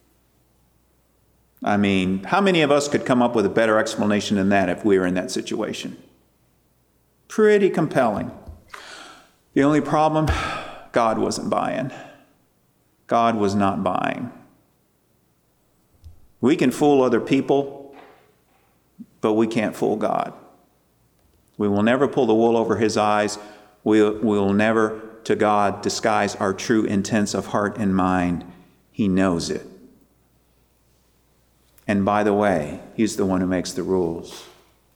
I mean, how many of us could come up with a better explanation than that if we were in that situation? Pretty compelling. The only problem, God wasn't buying. God was not buying. We can fool other people, but we can't fool God. We will never pull the wool over his eyes. We will never, to God, disguise our true intents of heart and mind. He knows it. And by the way, he's the one who makes the rules.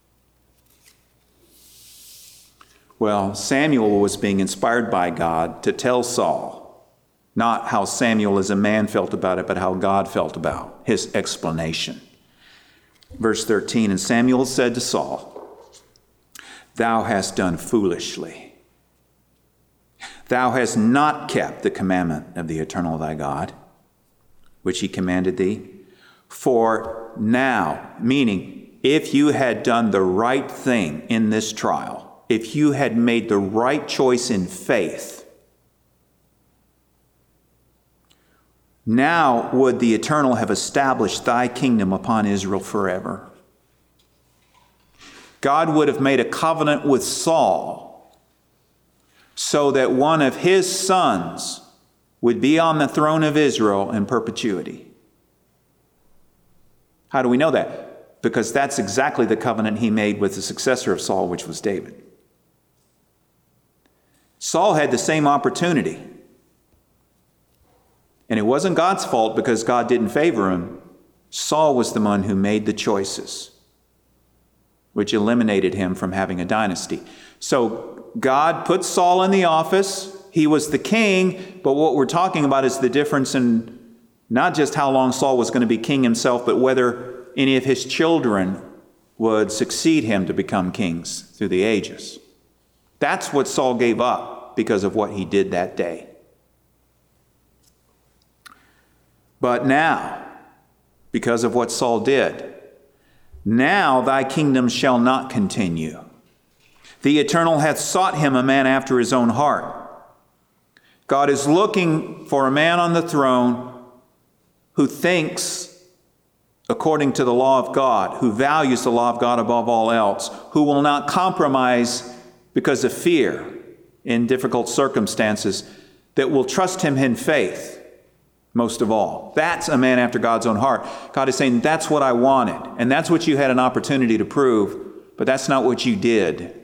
Well, Samuel was being inspired by God to tell Saul, not how Samuel as a man felt about it, but how God felt about his explanation. Verse 13, and Samuel said to Saul, "Thou hast done foolishly. Thou hast not kept the commandment of the Eternal thy God, which he commanded thee. For now," meaning if you had done the right thing in this trial, if you had made the right choice in faith, now would the Eternal have established thy kingdom upon Israel forever. God would have made a covenant with Saul so that one of his sons would be on the throne of Israel in perpetuity. How do we know that? Because that's exactly the covenant he made with the successor of Saul, which was David. Saul had the same opportunity. And it wasn't God's fault because God didn't favor him. Saul was the one who made the choices, which eliminated him from having a dynasty. So God put Saul in the office. He was the king, but what we're talking about is the difference in not just how long Saul was going to be king himself, but whether any of his children would succeed him to become kings through the ages. That's what Saul gave up because of what he did that day. But now, because of what Saul did, now thy kingdom shall not continue. The Eternal hath sought him a man after his own heart. God is looking for a man on the throne who thinks according to the law of God, who values the law of God above all else, who will not compromise because of fear in difficult circumstances, that will trust him in faith. Most of all, that's a man after God's own heart. God is saying, that's what I wanted. And that's what you had an opportunity to prove, but that's not what you did.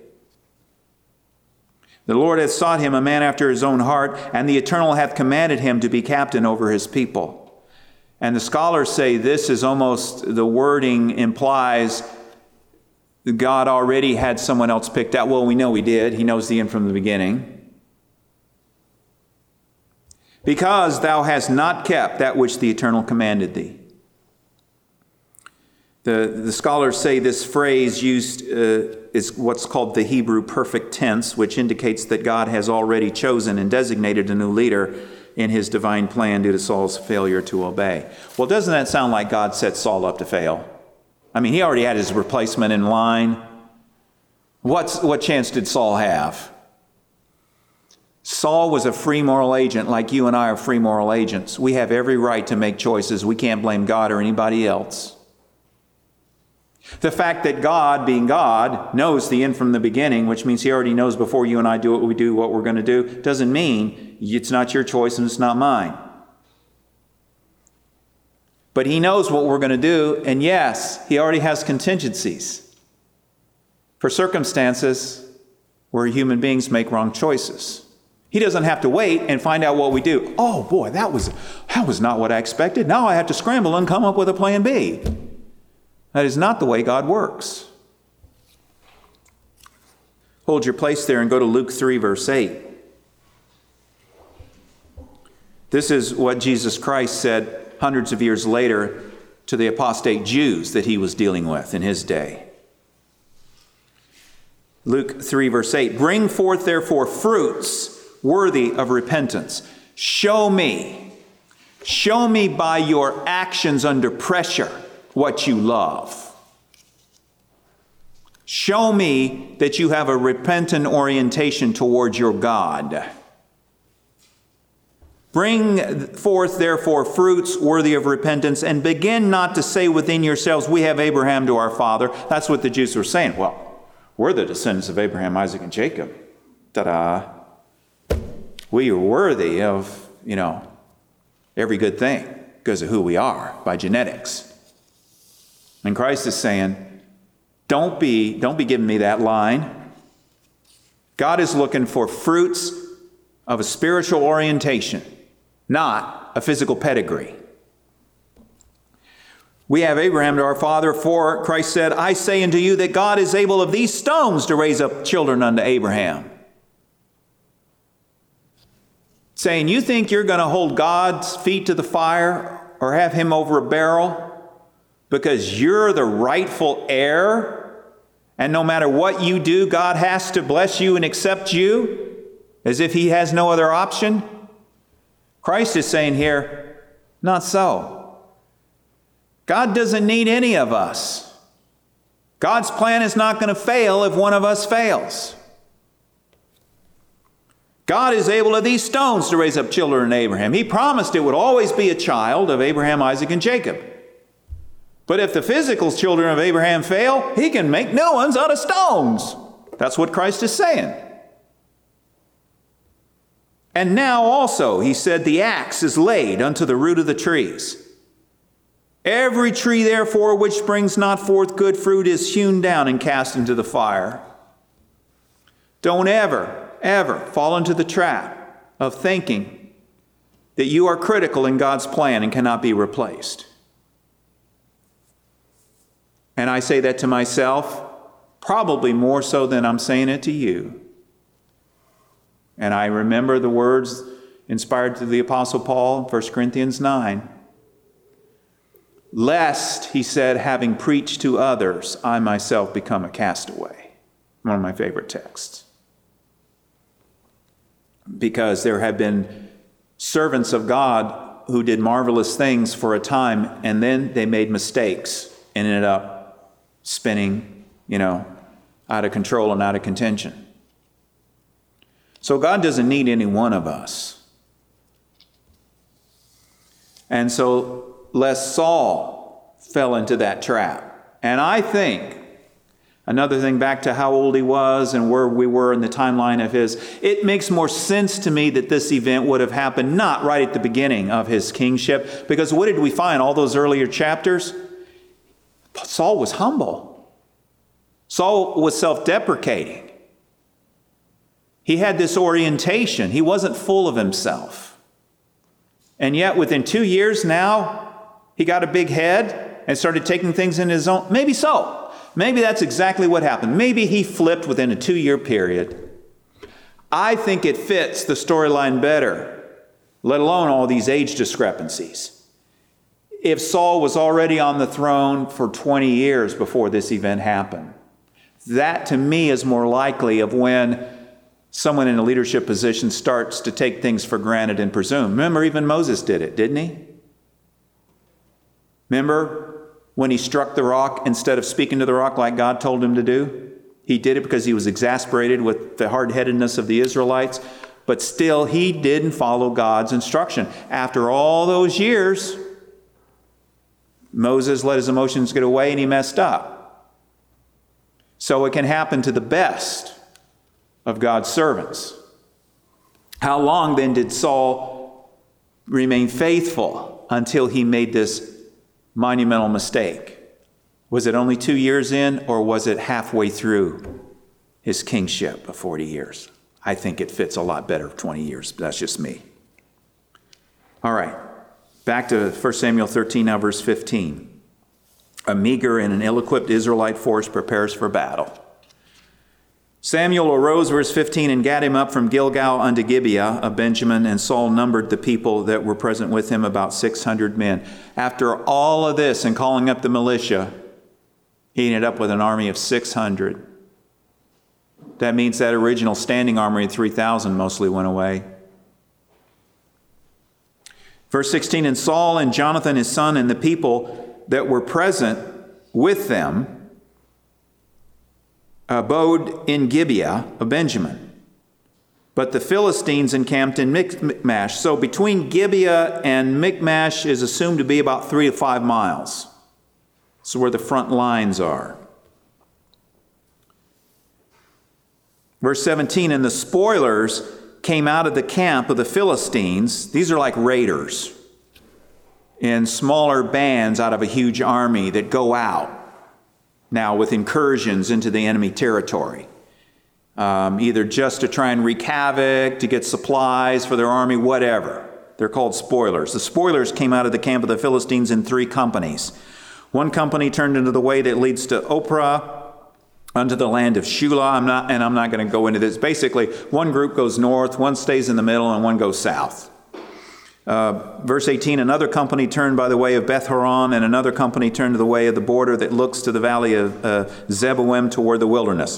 The Lord hath sought him a man after his own heart, and the Eternal hath commanded him to be captain over his people. And the scholars say this is almost, the wording implies God already had someone else picked out. Well, we know he did. He knows the end from the beginning. Because thou hast not kept that which the Eternal commanded thee. The scholars say this phrase used is what's called the Hebrew perfect tense, which indicates that God has already chosen and designated a new leader in his divine plan due to Saul's failure to obey. Well, doesn't that sound like God set Saul up to fail? I mean, he already had his replacement in line. What chance did Saul have? Saul was a free moral agent like you and I are free moral agents. We have every right to make choices. We can't blame God or anybody else. The fact that God, being God, knows the end from the beginning, which means he already knows before you and I do what we do, what we're going to do, doesn't mean it's not your choice and it's not mine. But he knows what we're going to do, and yes, he already has contingencies for circumstances where human beings make wrong choices. He doesn't have to wait and find out what we do. Oh boy, that was not what I expected. Now I have to scramble and come up with a plan B. That is not the way God works. Hold your place there and go to Luke 3, verse 8. This is what Jesus Christ said hundreds of years later to the apostate Jews that he was dealing with in his day. Luke 3, verse 8. Bring forth therefore fruits worthy of repentance. Show me by your actions under pressure what you love. Show me that you have a repentant orientation towards your God. Bring forth therefore fruits worthy of repentance, and begin not to say within yourselves, we have Abraham to our father. That's what the Jews were saying. Well, we're the descendants of Abraham, Isaac, and Jacob. Ta-da. We are worthy of, every good thing because of who we are by genetics. And Christ is saying, don't be giving me that line. God is looking for fruits of a spiritual orientation, not a physical pedigree. We have Abraham to our father, for Christ said, I say unto you that God is able of these stones to raise up children unto Abraham. Saying, you think you're going to hold God's feet to the fire or have him over a barrel because you're the rightful heir, and no matter what you do, God has to bless you and accept you as if he has no other option? Christ is saying here, not so. God doesn't need any of us. God's plan is not going to fail if one of us fails. God is able of these stones to raise up children in Abraham. He promised it would always be a child of Abraham, Isaac, and Jacob. But if the physical children of Abraham fail, he can make new ones out of stones. That's what Christ is saying. And now also, he said, the axe is laid unto the root of the trees. Every tree, therefore, which brings not forth good fruit is hewn down and cast into the fire. Don't ever fall into the trap of thinking that you are critical in God's plan and cannot be replaced. And I say that to myself, probably more so than I'm saying it to you. And I remember the words inspired to the Apostle Paul, 1 Corinthians 9. Lest, he said, having preached to others, I myself become a castaway. One of my favorite texts. Because there have been servants of God who did marvelous things for a time, and then they made mistakes and ended up spinning, out of control and out of contention. So God doesn't need any one of us. And so, lest Saul fell into that trap. And I think, another thing back to how old he was and where we were in the timeline of his, it makes more sense to me that this event would have happened not right at the beginning of his kingship. Because what did we find all those earlier chapters? Saul was humble. Saul was self-deprecating. He had this orientation. He wasn't full of himself. And yet within 2 years now, he got a big head and started taking things in his own. Maybe so. Maybe that's exactly what happened. Maybe he flipped within a 2-year period. I think it fits the storyline better, let alone all these age discrepancies. If Saul was already on the throne for 20 years before this event happened, that to me is more likely of when someone in a leadership position starts to take things for granted and presume. Remember, even Moses did it, didn't he? Remember when he struck the rock instead of speaking to the rock like God told him to do? He did it because he was exasperated with the hard-headedness of the Israelites, but still he didn't follow God's instruction. After all those years, Moses let his emotions get away and he messed up. So it can happen to the best of God's servants. How long then did Saul remain faithful until he made this monumental mistake? Was it only 2 years in, or was it halfway through his kingship of 40 years? I think it fits a lot better 20 years, but that's just me. All right, back to 1 Samuel 13, now verse 15. A meager and an ill-equipped Israelite force prepares for battle. Samuel arose, verse 15, and gat him up from Gilgal unto Gibeah of Benjamin, and Saul numbered the people that were present with him, about 600 men. After all of this and calling up the militia, he ended up with an army of 600. That means that original standing army of 3,000 mostly went away. Verse 16, and Saul and Jonathan his son and the people that were present with them abode in Gibeah of Benjamin. But the Philistines encamped in Michmash. So between Gibeah and Michmash is assumed to be about 3 to 5 miles. This is where the front lines are. Verse 17, and the spoilers came out of the camp of the Philistines. These are like raiders in smaller bands out of a huge army that go out now with incursions into the enemy territory. either just to try and wreak havoc, to get supplies for their army, whatever. They're called spoilers. The spoilers came out of the camp of the Philistines in 3 companies. One company turned into the way that leads to Ophrah, unto the land of Shula. I'm not going to go into this. Basically, one group goes north, one stays in the middle, and one goes south. Verse 18, another company turned by the way of Beth Horon, and another company turned to the way of the border that looks to the valley of Zeboim toward the wilderness.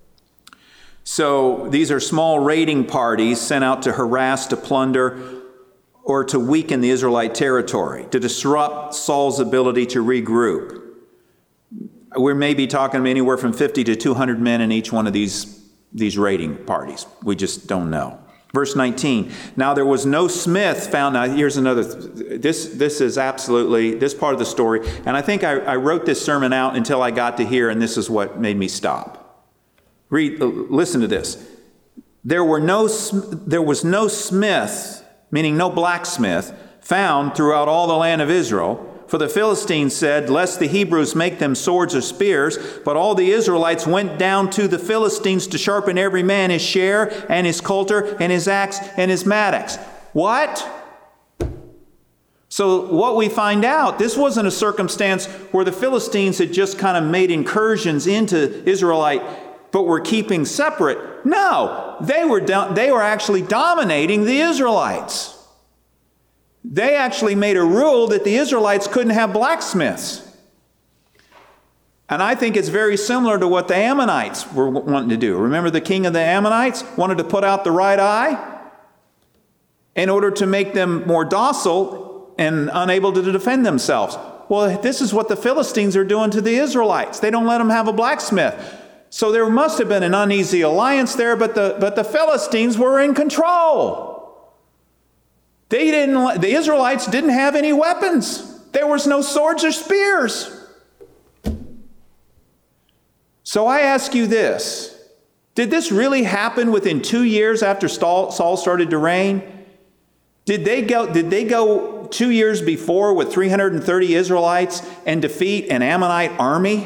So these are small raiding parties sent out to harass, to plunder, or to weaken the Israelite territory, to disrupt Saul's ability to regroup. We're maybe talking anywhere from 50 to 200 men in each one of these raiding parties. We just don't know. Verse 19, now there was no smith found. Now here's another, this is absolutely, this part of the story, and I think I wrote this sermon out until I got to here, and this is what made me stop. Listen to this. There was no smith, meaning no blacksmith, found throughout all the land of Israel. For the Philistines said, lest the Hebrews make them swords or spears, but all the Israelites went down to the Philistines to sharpen every man his share, and his coulter, and his axe, and his mattocks. What? So what we find out, this wasn't a circumstance where the Philistines had just kind of made incursions into Israelite, but were keeping separate. No, they were actually dominating the Israelites. They actually made a rule that the Israelites couldn't have blacksmiths. And I think it's very similar to what the Ammonites were wanting to do. Remember, the king of the Ammonites wanted to put out the right eye in order to make them more docile and unable to defend themselves. Well, this is what the Philistines are doing to the Israelites. They don't let them have a blacksmith. So there must have been an uneasy alliance there, but the Philistines were in control. The Israelites didn't have any weapons. There was no swords or spears. So I ask you this. Did this really happen within 2 years after Saul started to reign? Did they go 2 years before with 330 Israelites and defeat an Ammonite army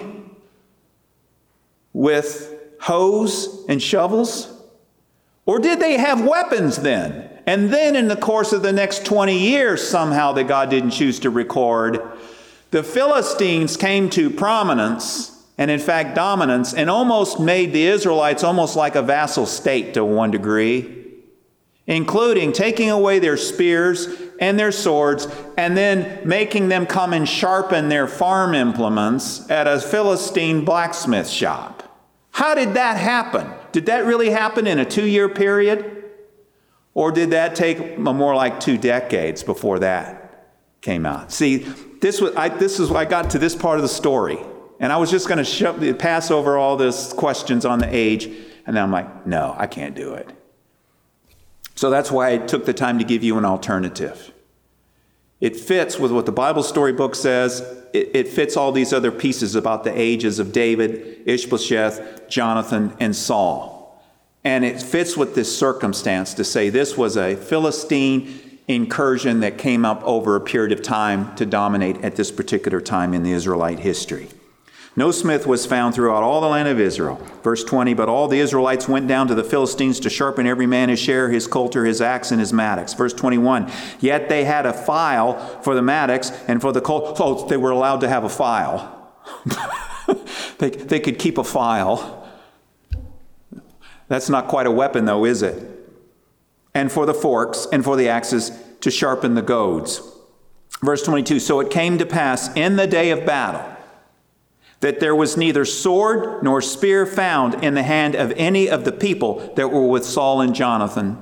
with hoes and shovels? Or did they have weapons then? And then in the course of the next 20 years, somehow that God didn't choose to record, the Philistines came to prominence, and in fact dominance, and almost made the Israelites almost like a vassal state to one degree, including taking away their spears and their swords, and then making them come and sharpen their farm implements at a Philistine blacksmith shop. How did that happen? Did that really happen in a 2-year period? Or did that take more like 2 decades before that came out? See, I got to this part of the story, and I was just going to pass over all these questions on the age, and then I'm like, no, I can't do it. So that's why I took the time to give you an alternative. It fits with what the Bible storybook says. It fits all these other pieces about the ages of David, Ishbosheth, Jonathan, and Saul. And it fits with this circumstance to say this was a Philistine incursion that came up over a period of time to dominate at this particular time in the Israelite history. No smith was found throughout all the land of Israel. Verse 20, but all the Israelites went down to the Philistines to sharpen every man his share, his coulter, his axe, and his mattocks. Verse 21, yet they had a file for the mattocks and for the coulter. So they were allowed to have a file. They could keep a file. That's not quite a weapon, though, is it? And for the forks and for the axes to sharpen the goads. Verse 22, so it came to pass in the day of battle that there was neither sword nor spear found in the hand of any of the people that were with Saul and Jonathan.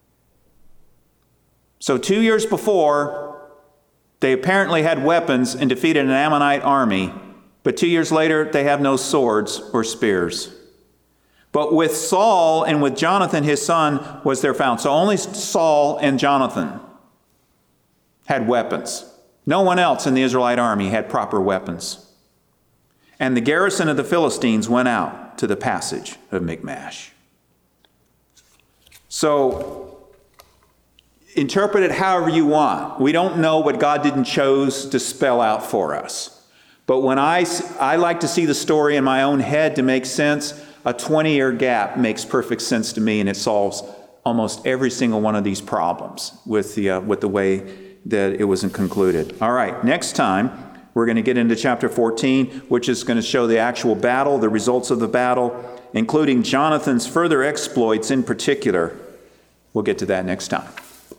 So 2 years before, they apparently had weapons and defeated an Ammonite army, but 2 years later, they have no swords or spears. But with Saul and with Jonathan, his son, was there found. So only Saul and Jonathan had weapons. No one else in the Israelite army had proper weapons. And the garrison of the Philistines went out to the passage of Michmash. So, interpret it however you want. We don't know what God didn't choose to spell out for us. But when I like to see the story in my own head to make sense, a 20-year gap makes perfect sense to me, and it solves almost every single one of these problems with the way that it was concluded. All right, next time we're going to get into chapter 14, which is going to show the actual battle, the results of the battle, including Jonathan's further exploits in particular. We'll get to that next time.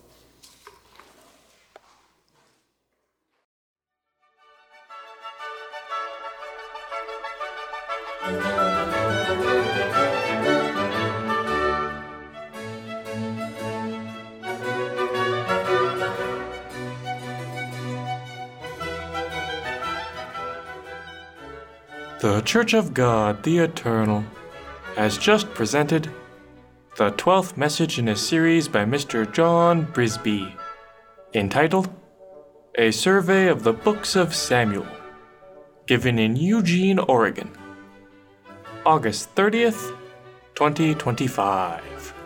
The Church of God, the Eternal, has just presented the 12th message in a series by Mr. John Brisby, entitled A Survey of the Books of Samuel, given in Eugene, Oregon, August 30th, 2025.